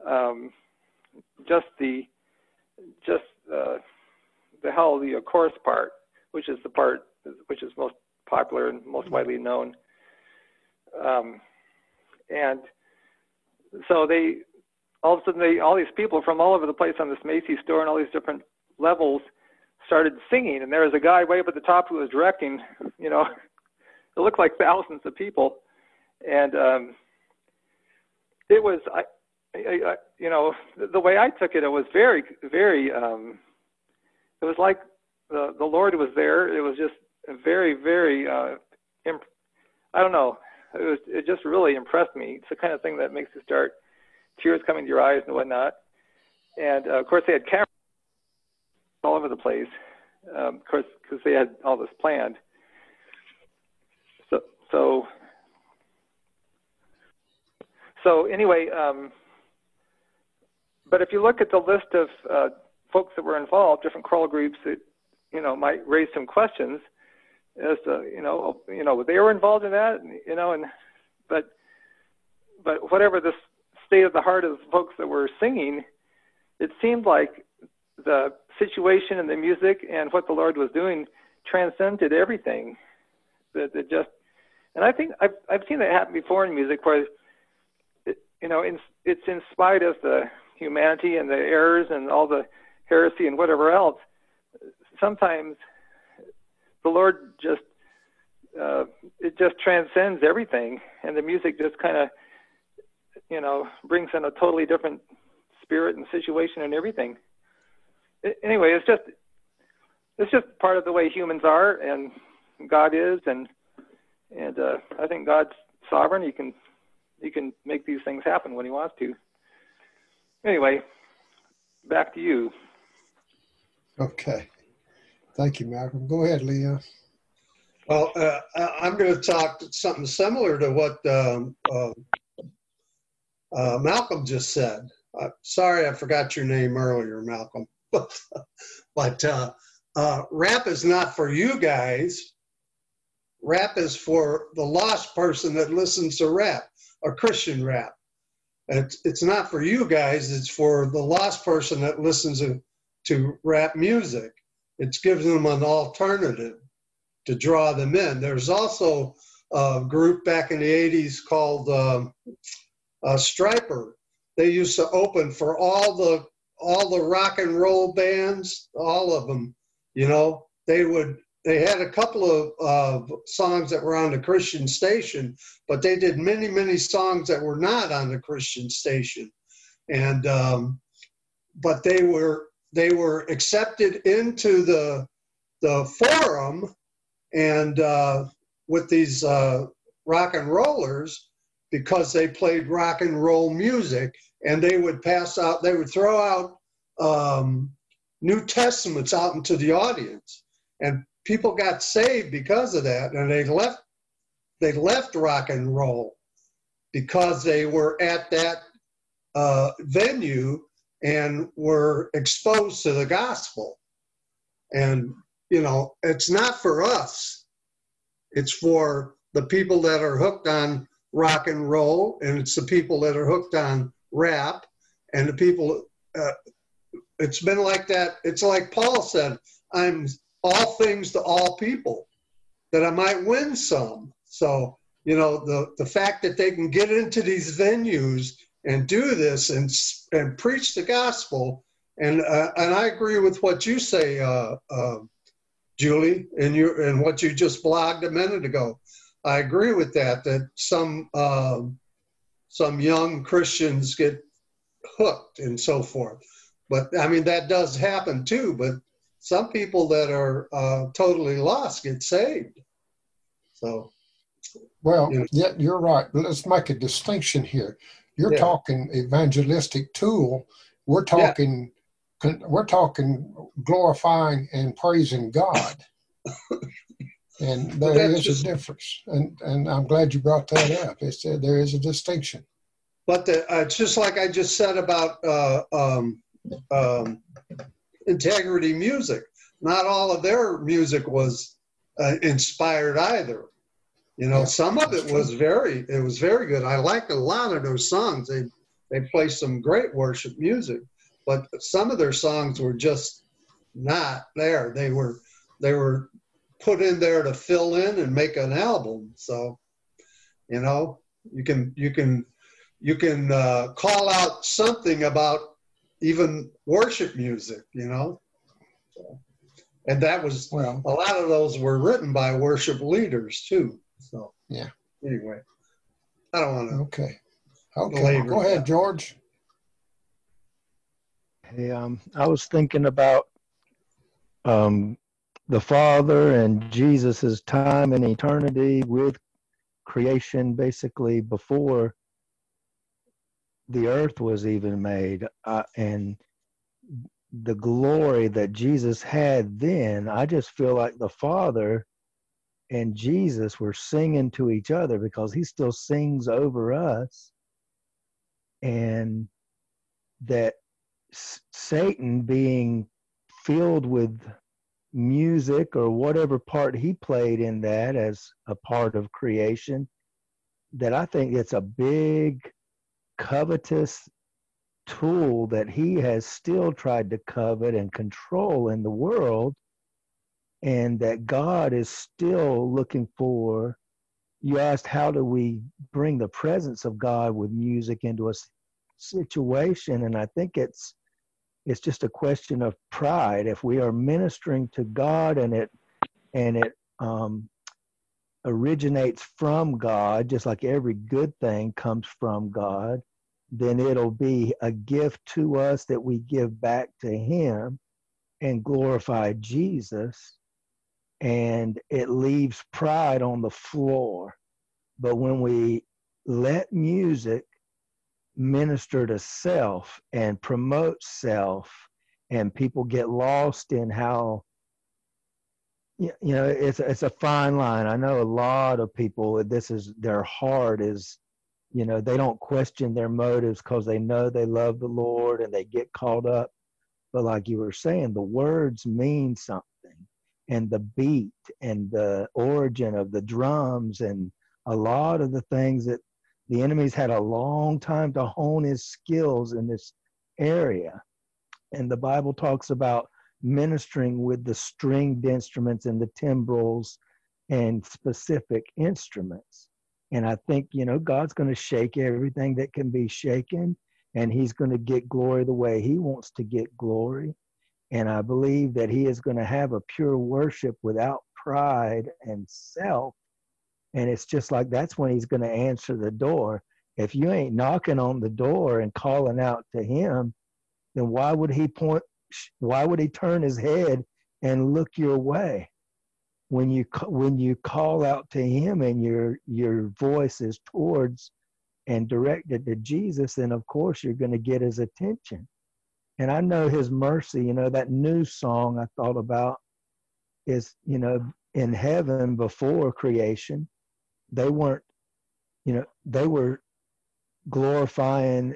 the Hallelujah chorus part, which is the part which is most popular and most widely known. And so all of a sudden all these people from all over the place on this Macy's store and all these different levels started singing, and there was a guy way up at the top who was directing. It looked like thousands of people, and it was the way I took it, it was very, very. It was like the Lord was there. It was just very, very. I don't know. It just really impressed me. It's the kind of thing that makes you start tears coming to your eyes and whatnot. And of course, they had cameras all over the place. Of course, because they had all this planned. So anyway, but if you look at the list of folks that were involved, different choral groups that might raise some questions as to they were involved in that, but whatever the state of the heart of the folks that were singing, it seemed like the situation and the music and what the Lord was doing transcended everything. And I think I've seen that happen before in music, where it's in spite of the humanity and the errors and all the heresy and whatever else. Sometimes the Lord it just transcends everything, and the music just kind of brings in a totally different spirit and situation and everything. Anyway, it's just part of the way humans are and God is, and I think God's sovereign. He can make these things happen when he wants to. Anyway, back to you. Okay. Thank you, Malcolm. Go ahead, Leon. Well, I'm going to talk something similar to what Malcolm just said. Sorry, I forgot your name earlier, Malcolm. But rap is not for you guys. Rap is for the lost person that listens to rap, or Christian rap. It's not for you guys. It's for the lost person that listens to rap music. It gives them an alternative to draw them in. There's also a group back in the 80s called Stryper. They used to open for all the rock and roll bands, all of them. They had a couple of songs that were on the Christian station, but they did many, many songs that were not on the Christian station. And but they were accepted into the forum and with these rock and rollers, because they played rock and roll music, and they would throw out New Testaments out into the audience, and people got saved because of that, and they left rock and roll because they were at that venue and were exposed to the gospel. And it's not for us. It's for the people that are hooked on rock and roll, and it's the people that are hooked on rap, and the people. It's been like that. It's like Paul said, I'm all things to all people, that I might win some. So, the fact that they can get into these venues and do this and preach the gospel, and I agree with what you say, Julie, and what you just blogged a minute ago. I agree with that some some young Christians get hooked and so forth. But I mean, that does happen too. But some people that are totally lost get saved. So, well, yeah, you're right. But let's make a distinction here. You're talking evangelistic tool. We're talking glorifying and praising God. And there is a difference. And I'm glad you brought that up. There is a distinction. But it's just like I just said about Integrity Music. Not all of their music was inspired either. You know, some of it was very good. I liked a lot of those songs. They play some great worship music, but some of their songs were just not there. They were put in there to fill in and make an album. So, you know, you can call out something about even worship music, you know. So, and that was, a lot of those were written by worship leaders too. So anyway, I don't want to. Okay. Go ahead, George. Hey, I was thinking about the Father and Jesus's time and eternity with creation, basically before the earth was even made, and the glory that Jesus had then. I just feel like the Father and Jesus were singing to each other, because he still sings over us, and that Satan, being filled with music or whatever part he played in that as a part of creation, that I think it's a big covetous tool that he has still tried to covet and control in the world, and that God is still looking for. You asked, how do we bring the presence of God with music into a situation? And I think it's just a question of pride. If we are ministering to God and it originates from God, just like every good thing comes from God, then it'll be a gift to us that we give back to him and glorify Jesus. And it leaves pride on the floor. But when we let music minister to self and promote self, and people get lost in how, you know, it's a fine line. I know a lot of people, this is their heart is, you know, they don't question their motives because they know they love the Lord and they get caught up. But like you were saying, the words mean something, and the beat and the origin of the drums and a lot of the things that the enemy's had a long time to hone his skills in this area. And the Bible talks about ministering with the stringed instruments and the timbrels and specific instruments. And I think, you know, God's going to shake everything that can be shaken, and he's going to get glory the way he wants to get glory. And I believe that he is going to have a pure worship without pride and self. And it's just like, that's when he's going to answer the door. If you ain't knocking on the door and calling out to him, then why would he turn his head and look your way? When you call out to him and your voice is towards and directed to Jesus, then of course you're going to get his attention. And I know his mercy. You know, that new song I thought about is, you know, in heaven before creation, they weren't, you know, they were glorifying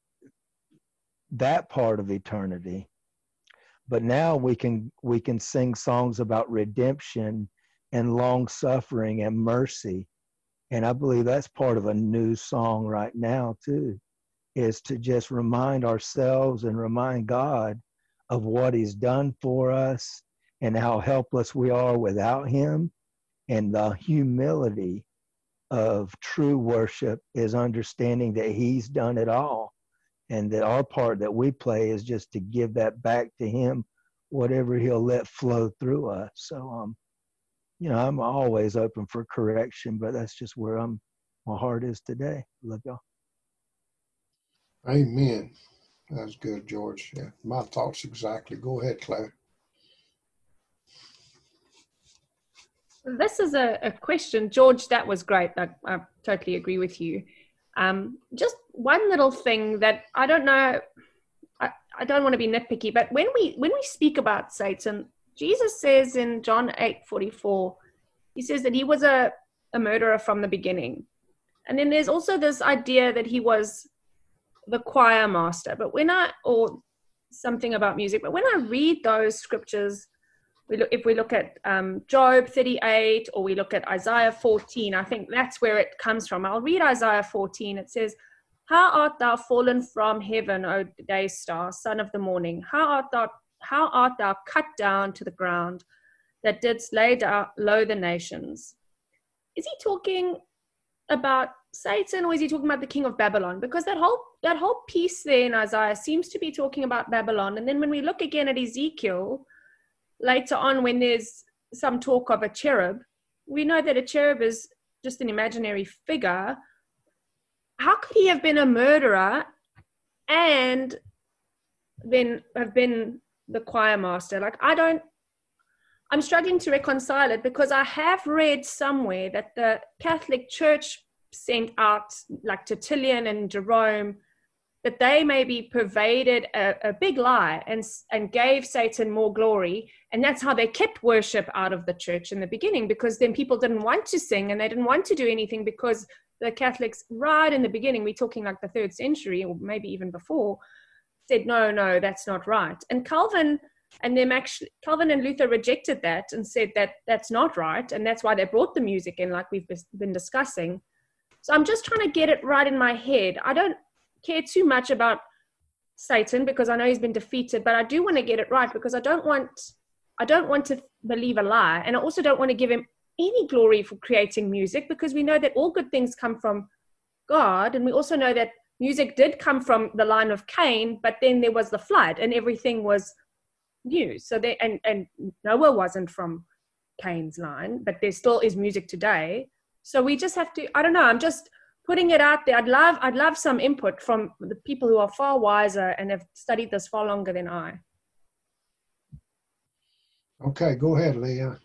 that part of eternity. But now we can sing songs about redemption and long suffering and mercy. And I believe that's part of a new song right now too, is to just remind ourselves and remind God of what he's done for us and how helpless we are without him. And the humility of true worship is understanding that he's done it all, and that our part that we play is just to give that back to him, whatever he'll let flow through us. So, you know, I'm always open for correction, but that's just where my heart is today. Love y'all. Amen. That's good, George. Yeah, my thoughts exactly. Go ahead, Claire. This is a question, George. That was great. I totally agree with you. Just one little thing that I don't know. I don't want to be nitpicky, but when we speak about Satan, Jesus says in John 8:44, he says that he was a murderer from the beginning. And then there's also this idea that he was the choir master, or something about music. But when I read those scriptures, if we look at Job 38, or we look at Isaiah 14, I think that's where it comes from. I'll read Isaiah 14. It says, "How art thou fallen from heaven, O day star, son of the morning? How art thou cut down to the ground, that didst lay down low the nations?" Is he talking about Satan, or is he talking about the king of Babylon? Because that whole piece there in Isaiah seems to be talking about Babylon. And then when we look again at Ezekiel, later on, when there's some talk of a cherub, we know that a cherub is just an imaginary figure. How could he have been a murderer and then have been the choir master? I'm struggling to reconcile it, because I have read somewhere that the Catholic Church sent out, like Tertullian and Jerome, that they maybe pervaded a big lie and gave Satan more glory. And that's how they kept worship out of the church in the beginning, because then people didn't want to sing and they didn't want to do anything, because the Catholics, right in the beginning, we're talking like the 3rd century or maybe even before, said, no, that's not right. And Calvin and Luther rejected that and said that that's not right. And that's why they brought the music in, like we've been discussing. So I'm just trying to get it right in my head. I don't care too much about Satan, because I know he's been defeated, but I do want to get it right, because I don't want to believe a lie. And I also don't want to give him any glory for creating music, because we know that all good things come from God. And we also know that music did come from the line of Cain, but then there was the flood and everything was new. So and Noah wasn't from Cain's line, but there still is music today. So we just have to, I don't know, I'm just putting it out there. I'd love some input from the people who are far wiser and have studied this far longer than I. Okay, go ahead, Leah.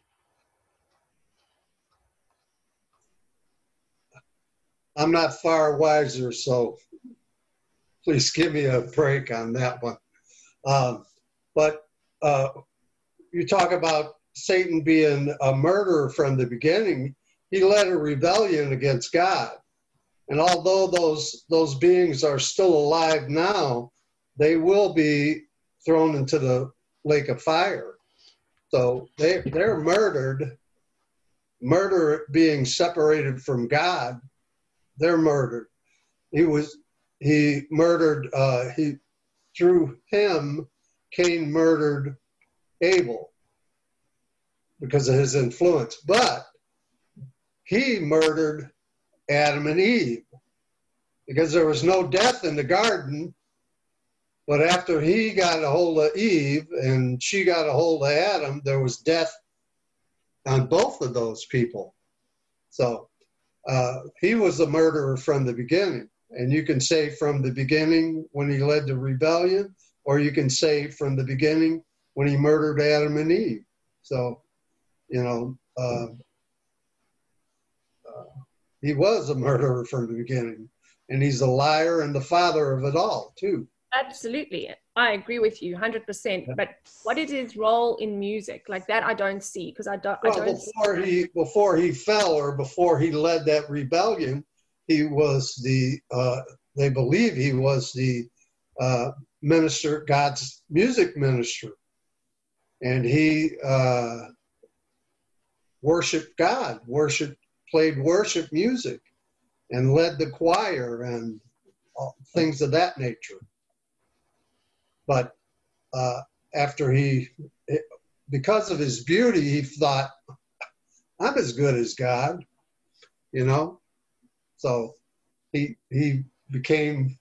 I'm not far wiser, so please give me a break on that one. But you talk about Satan being a murderer from the beginning. He led a rebellion against God. And although those beings are still alive now, they will be thrown into the lake of fire. So they're murdered. Murder being separated from God, they're murdered. He murdered, through him, Cain murdered Abel because of his influence. But he murdered Adam and Eve because there was no death in the garden. But after he got a hold of Eve and she got a hold of Adam, there was death on both of those people. So he was a murderer from the beginning. And you can say from the beginning when he led the rebellion, or you can say from the beginning when he murdered Adam and Eve. So, he was a murderer from the beginning. And he's a liar and the father of it all, too. Absolutely. I agree with you 100%. But what is his role in music? Like that I don't see, because before he fell, or before he led that rebellion, he was they believe he was the minister, God's music minister. And he worshiped God, played worship music, and led the choir and things of that nature. But after because of his beauty, he thought, I'm as good as God, So he became,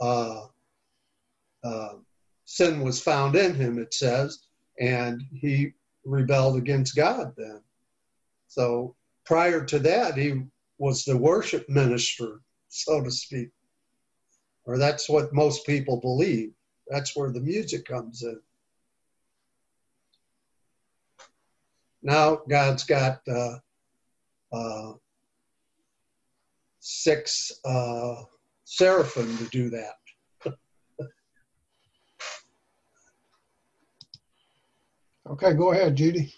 sin was found in him, it says, and he rebelled against God then. So prior to that, he was the worship minister, so to speak. or that's what most people believe. That's where the music comes in. Now God's got 6 seraphim to do that. Okay, go ahead, Judy.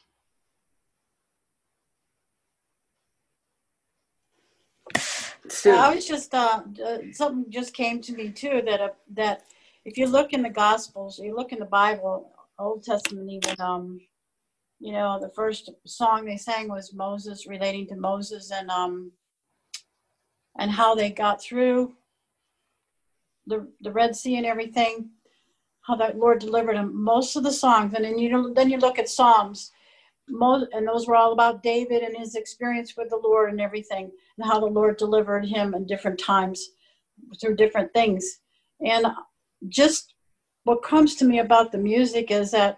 I was just something just came to me too, that if you look in the Gospels, you look in the Bible, Old Testament even, you know, the first song they sang was Moses, relating to Moses and how they got through the Red Sea and everything, how that Lord delivered them. Most of the songs, and then you look at Psalms, and those were all about David and his experience with the Lord and everything, and how the Lord delivered him in different times through different things. And just what comes to me about the music is that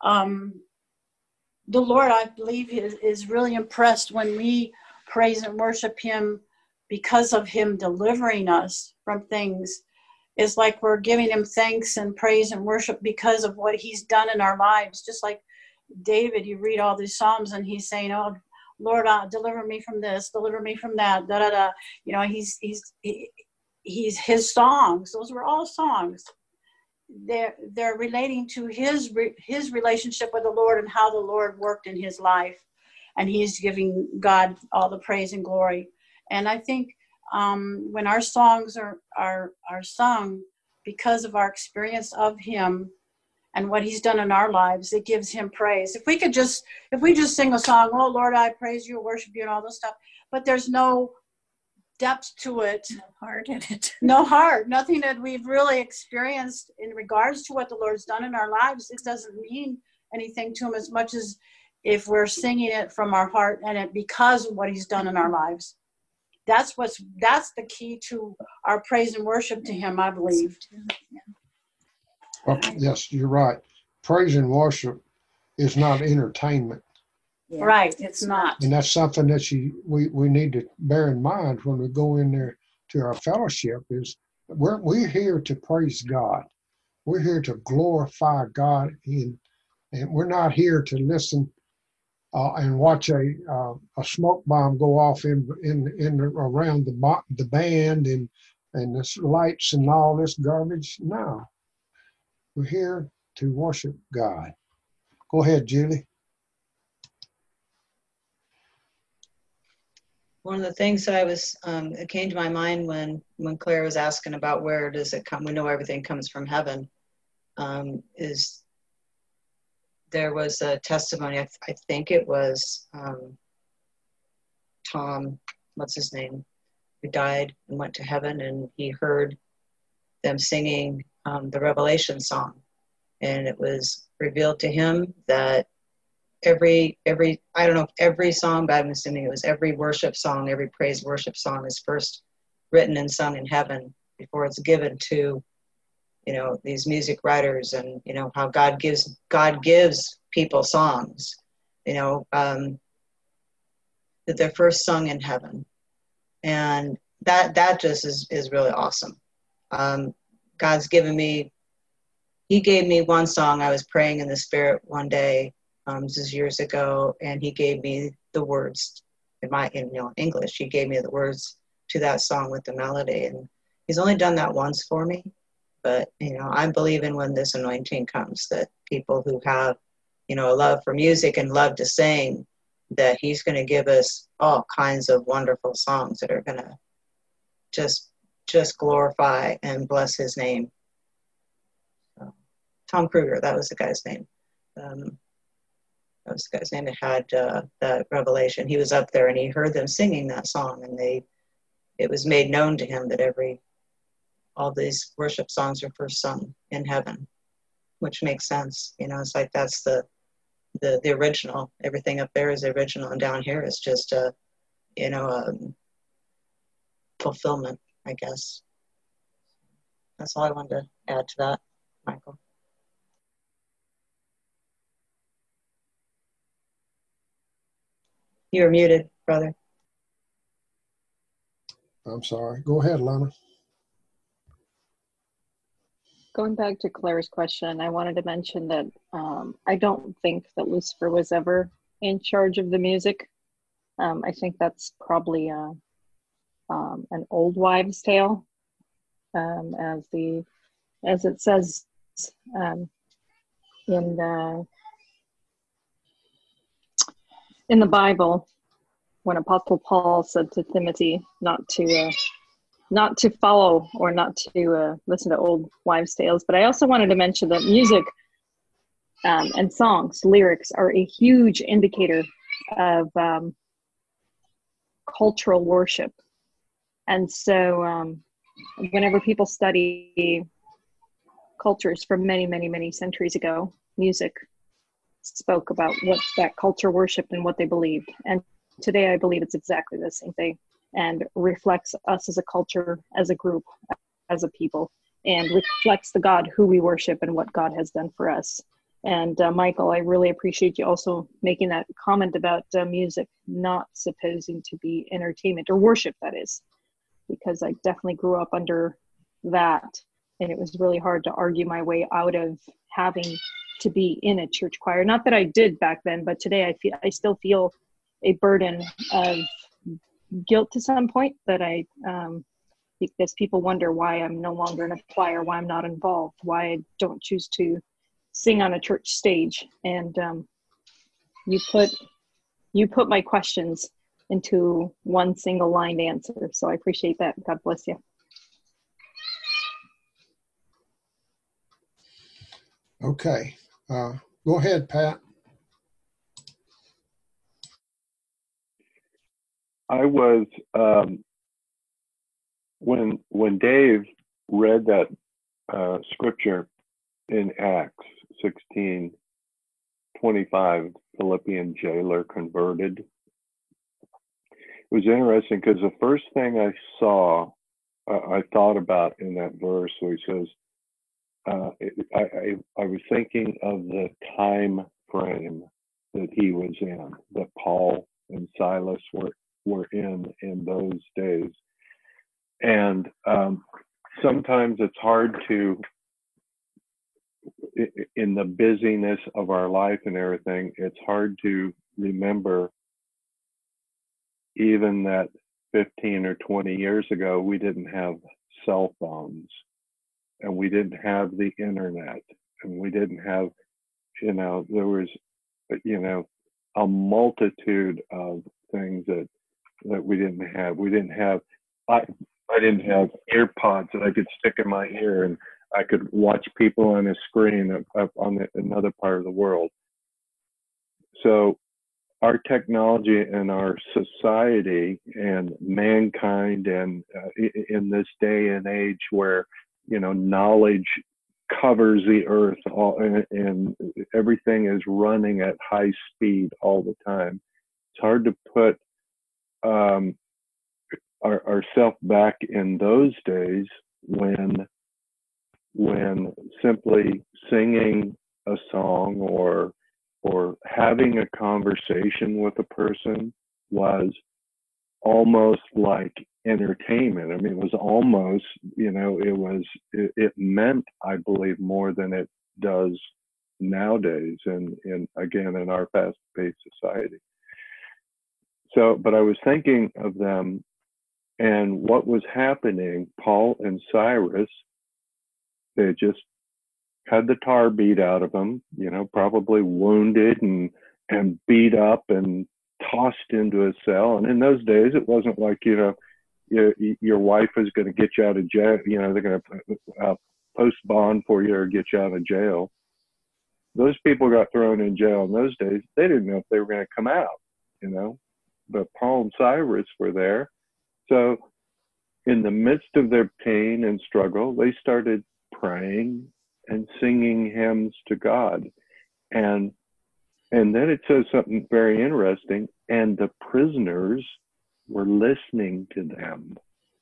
the Lord, I believe, is really impressed when we praise and worship him because of him delivering us from things. It's like we're giving him thanks and praise and worship because of what he's done in our lives. Just like David, you read all these Psalms and he's saying, oh, Lord, deliver me from this, deliver me from that, da da da. You know, he's his songs. Those were all songs. They're relating to his relationship with the Lord and how the Lord worked in his life, and he's giving God all the praise and glory. And I think when our songs are sung because of our experience of him and what he's done in our lives, it gives him praise. If we just sing a song, oh Lord, I praise you, worship you, and all this stuff, but there's no depth to it, no heart in it, no heart, nothing that we've really experienced in regards to what the Lord's done in our lives, it doesn't mean anything to him as much as if we're singing it from our heart and it because of what he's done in our lives. That's the key to our praise and worship to him, I believe. Well, yes, you're right. Praise and worship is not entertainment. Yeah. Right, it's not. And that's something that we need to bear in mind when we go in there to our fellowship is we're here to praise God. We're here to glorify God, and we're not here to listen and watch a smoke bomb go off in around the band and the lights and all this garbage. No, we're here to worship God. Go ahead, Julie. One of the things that I was, it came to my mind when Claire was asking about where does it come, we know everything comes from heaven, is there was a testimony, I think it was Tom, what's his name, who died and went to heaven, and he heard them singing the Revelation song. And it was revealed to him that every I don't know if every song, but I'm assuming it was every worship song, every praise worship song is first written and sung in heaven before it's given to, you know, these music writers, and you know how God gives people songs, you know, that they're first sung in heaven, and that just is really awesome. God's given me, he gave me one song. I was praying in the Spirit one day, this is years ago, and he gave me the words in English. He gave me the words to that song with the melody, and he's only done that once for me. But you know, I'm believing when this anointing comes, that people who have, you know, a love for music and love to sing, that he's going to give us all kinds of wonderful songs that are going to just glorify and bless his name. Tom Kruger, that was the guy's name. That was the guy's name that had that revelation. He was up there and he heard them singing that song, and it was made known to him that all these worship songs are first sung in heaven, which makes sense. You know, it's like that's the original. Everything up there is the original, and down here is just a fulfillment, I guess. That's all I wanted to add to that, Michael. You're muted, brother. I'm sorry. Go ahead, Lana. Going back to Claire's question, I wanted to mention that I don't think that Lucifer was ever in charge of the music. I think that's probably an old wives' tale, as it says in the Bible, when Apostle Paul said to Timothy not to follow or not to listen to old wives' tales. But I also wanted to mention that music and songs, lyrics, are a huge indicator of cultural worship. And so whenever people study cultures from many, many, many centuries ago, music spoke about what that culture worshipped and what they believed. And today I believe it's exactly the same thing, and reflects us as a culture, as a group, as a people, and reflects the God who we worship and what God has done for us. And Michael, I really appreciate you also making that comment about music not supposing to be entertainment or worship, that is, because I definitely grew up under that, and it was really hard to argue my way out of having to be in a church choir. Not that I did back then, but today I still feel a burden of guilt to some point that because people wonder why I'm no longer in a choir, why I'm not involved, why I don't choose to sing on a church stage. And you put my questions into one single line answer. So I appreciate that. God bless you. Okay. Go ahead, Pat. I was when Dave read that scripture in Acts 16:25, Philippian jailer converted. It was interesting because the first thing I thought about in that verse where he says, I was thinking of the time frame that he was in, that Paul and Silas were in those days. And sometimes it's hard to, in the busyness of our life and everything, it's hard to remember even that 15 or 20 years ago, we didn't have cell phones, and we didn't have the internet, and we didn't have, there was, a multitude of things that we didn't have. We didn't have, I didn't have earpods that I could stick in my ear and I could watch people on a screen up on another part of the world. So our technology and our society and mankind, and in this day and age where, knowledge covers the earth and everything is running at high speed all the time, it's hard to put ourselves back in those days when simply singing a song or having a conversation with a person was almost like entertainment. I mean, it was almost, it meant, I believe, more than it does nowadays, and again, in our fast-paced society. So, but I was thinking of them and what was happening. Paul and Cyrus, they just had the tar beat out of them, probably wounded and beat up and tossed into a cell. And in those days, it wasn't like, your wife is going to get you out of jail. They're going to post bond for you or get you out of jail. Those people got thrown in jail in those days. They didn't know if they were going to come out, but Paul and Cyrus were there. So in the midst of their pain and struggle, they started praying and singing hymns to God. And then it says something very interesting, and the prisoners were listening to them.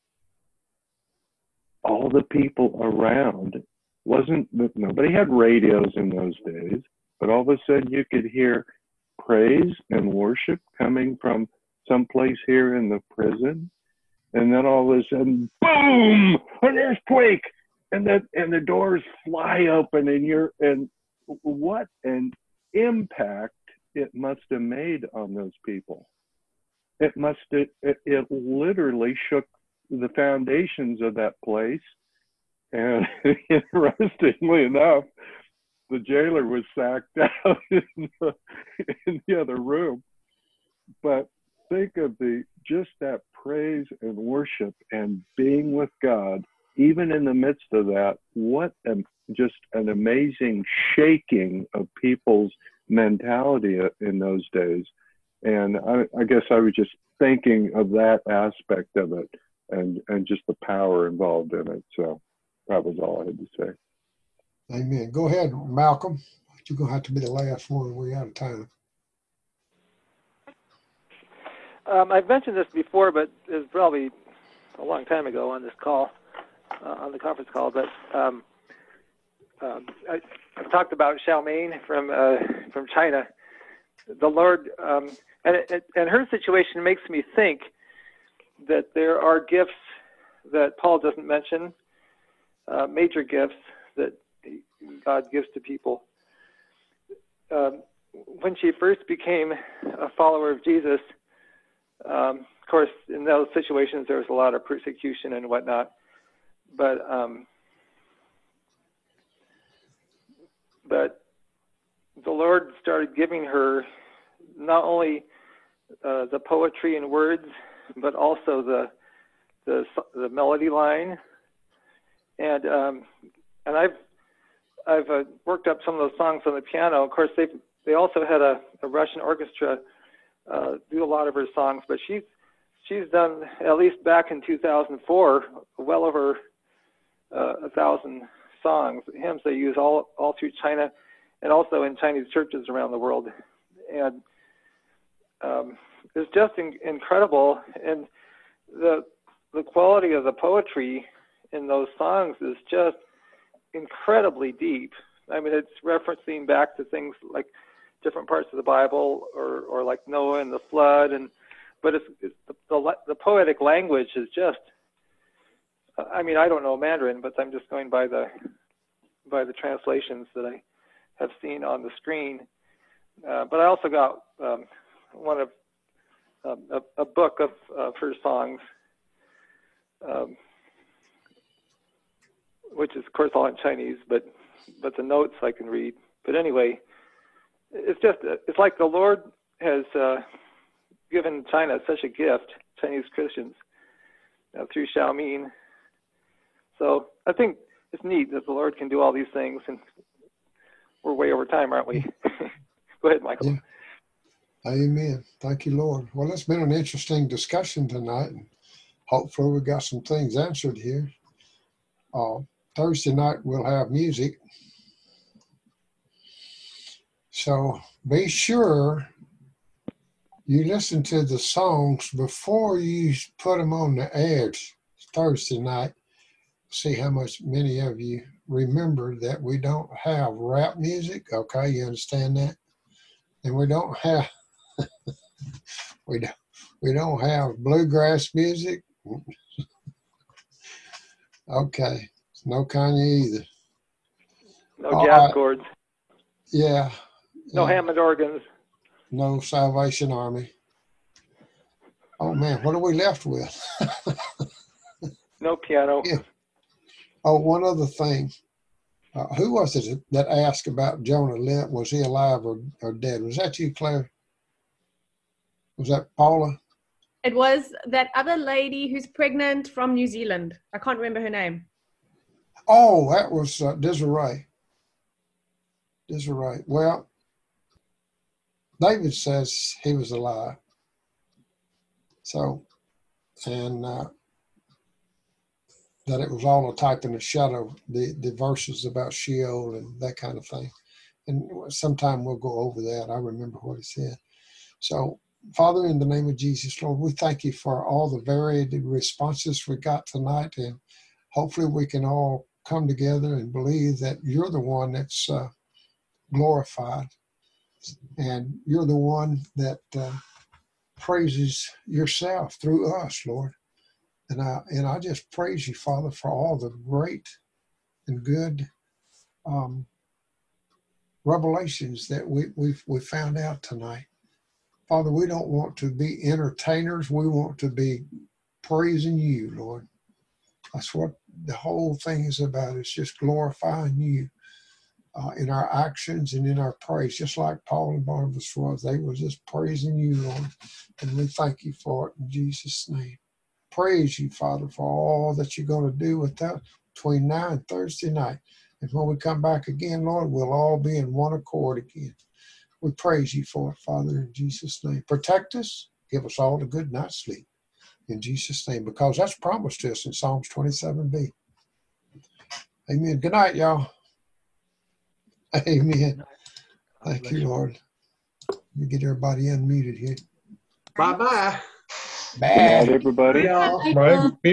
All the people around, nobody had radios in those days, but all of a sudden you could hear praise and worship coming from someplace here in the prison. And then all of a sudden, boom, an earthquake. and the doors fly open, and what an impact it must have made on those people. It literally shook the foundations of that place. And interestingly enough, the jailer was sacked out in the other room. But think of just that praise and worship and being with God, even in the midst of that. What just an amazing shaking of people's mentality in those days. And I guess I was just thinking of that aspect of it and just the power involved in it. So that was all I had to say. Amen. Go ahead, Malcolm. You're going to have to be the last one. We're out of time. I've mentioned this before, but it was probably a long time ago on this call, on the conference call. But I talked about Xiaoming from China. The Lord and her situation makes me think that there are gifts that Paul doesn't mention, major gifts that God gives to people. When she first became a follower of Jesus, of course, in those situations, there was a lot of persecution and whatnot. But the Lord started giving her not only the poetry and words, but also the melody line. And I've worked up some of those songs on the piano. Of course, they also had a Russian orchestra do a lot of her songs, but she's done, at least back in 2004, well over 1,000 songs, hymns they use all through China and also in Chinese churches around the world. And it's just incredible. And the quality of the poetry in those songs is just incredibly deep. I mean, it's referencing back to things like different parts of the Bible, or like Noah and the flood, but it's the poetic language is just. I mean, I don't know Mandarin, but I'm just going by the translations that I have seen on the screen. But I also got one of a book of her songs, which is of course all in Chinese, but the notes I can read. But anyway, it's like the Lord has given China such a gift, Chinese Christians, through Xiaoming. So I think it's neat that the Lord can do all these things, and we're way over time, aren't we? Go ahead, Michael. Yeah. Amen. Thank you, Lord. Well, it's been an interesting discussion tonight, and hopefully we got some things answered here. Thursday night we'll have music. So be sure you listen to the songs before you put them on the air Thursday night. See how many of you remember that we don't have rap music. Okay, you understand that? And we don't have we don't have bluegrass music. Okay, no Kanye either. No jazz chords. Yeah. No Hammond organs. No Salvation Army. Oh man, what are we left with? No piano. Yeah. Oh, one other thing. Who was it that asked about Jonah Lent? Was he alive or dead? Was that you, Claire? Was that Paula? It was that other lady who's pregnant from New Zealand. I can't remember her name. Oh, that was Desiree. Desiree. Well, David says he was alive. So, and that it was all a type and a shadow, the verses about Sheol and that kind of thing. And sometime we'll go over that. I remember what he said. So, Father, in the name of Jesus, Lord, we thank you for all the varied responses we got tonight. And hopefully we can all come together and believe that you're the one that's glorified. And you're the one that praises yourself through us, Lord. And I just praise you, Father, for all the great and good revelations that we found out tonight. Father, we don't want to be entertainers. We want to be praising you, Lord. That's what the whole thing is about. It's just glorifying you in our actions and in our praise, just like Paul and Barnabas was. They were just praising you, Lord. And we thank you for it in Jesus' name. Praise you, Father, for all that you're going to do with that between now and Thursday night. And when we come back again, Lord, we'll all be in one accord again. We praise you for it, Father, in Jesus' name. Protect us. Give us all a good night's sleep. In Jesus' name, because that's promised to us in Psalms 27b. Amen. Good night, y'all. Amen. Thank you, Lord. Let me get everybody unmuted here. Bye-bye. Bye. Good night, everybody. Bye.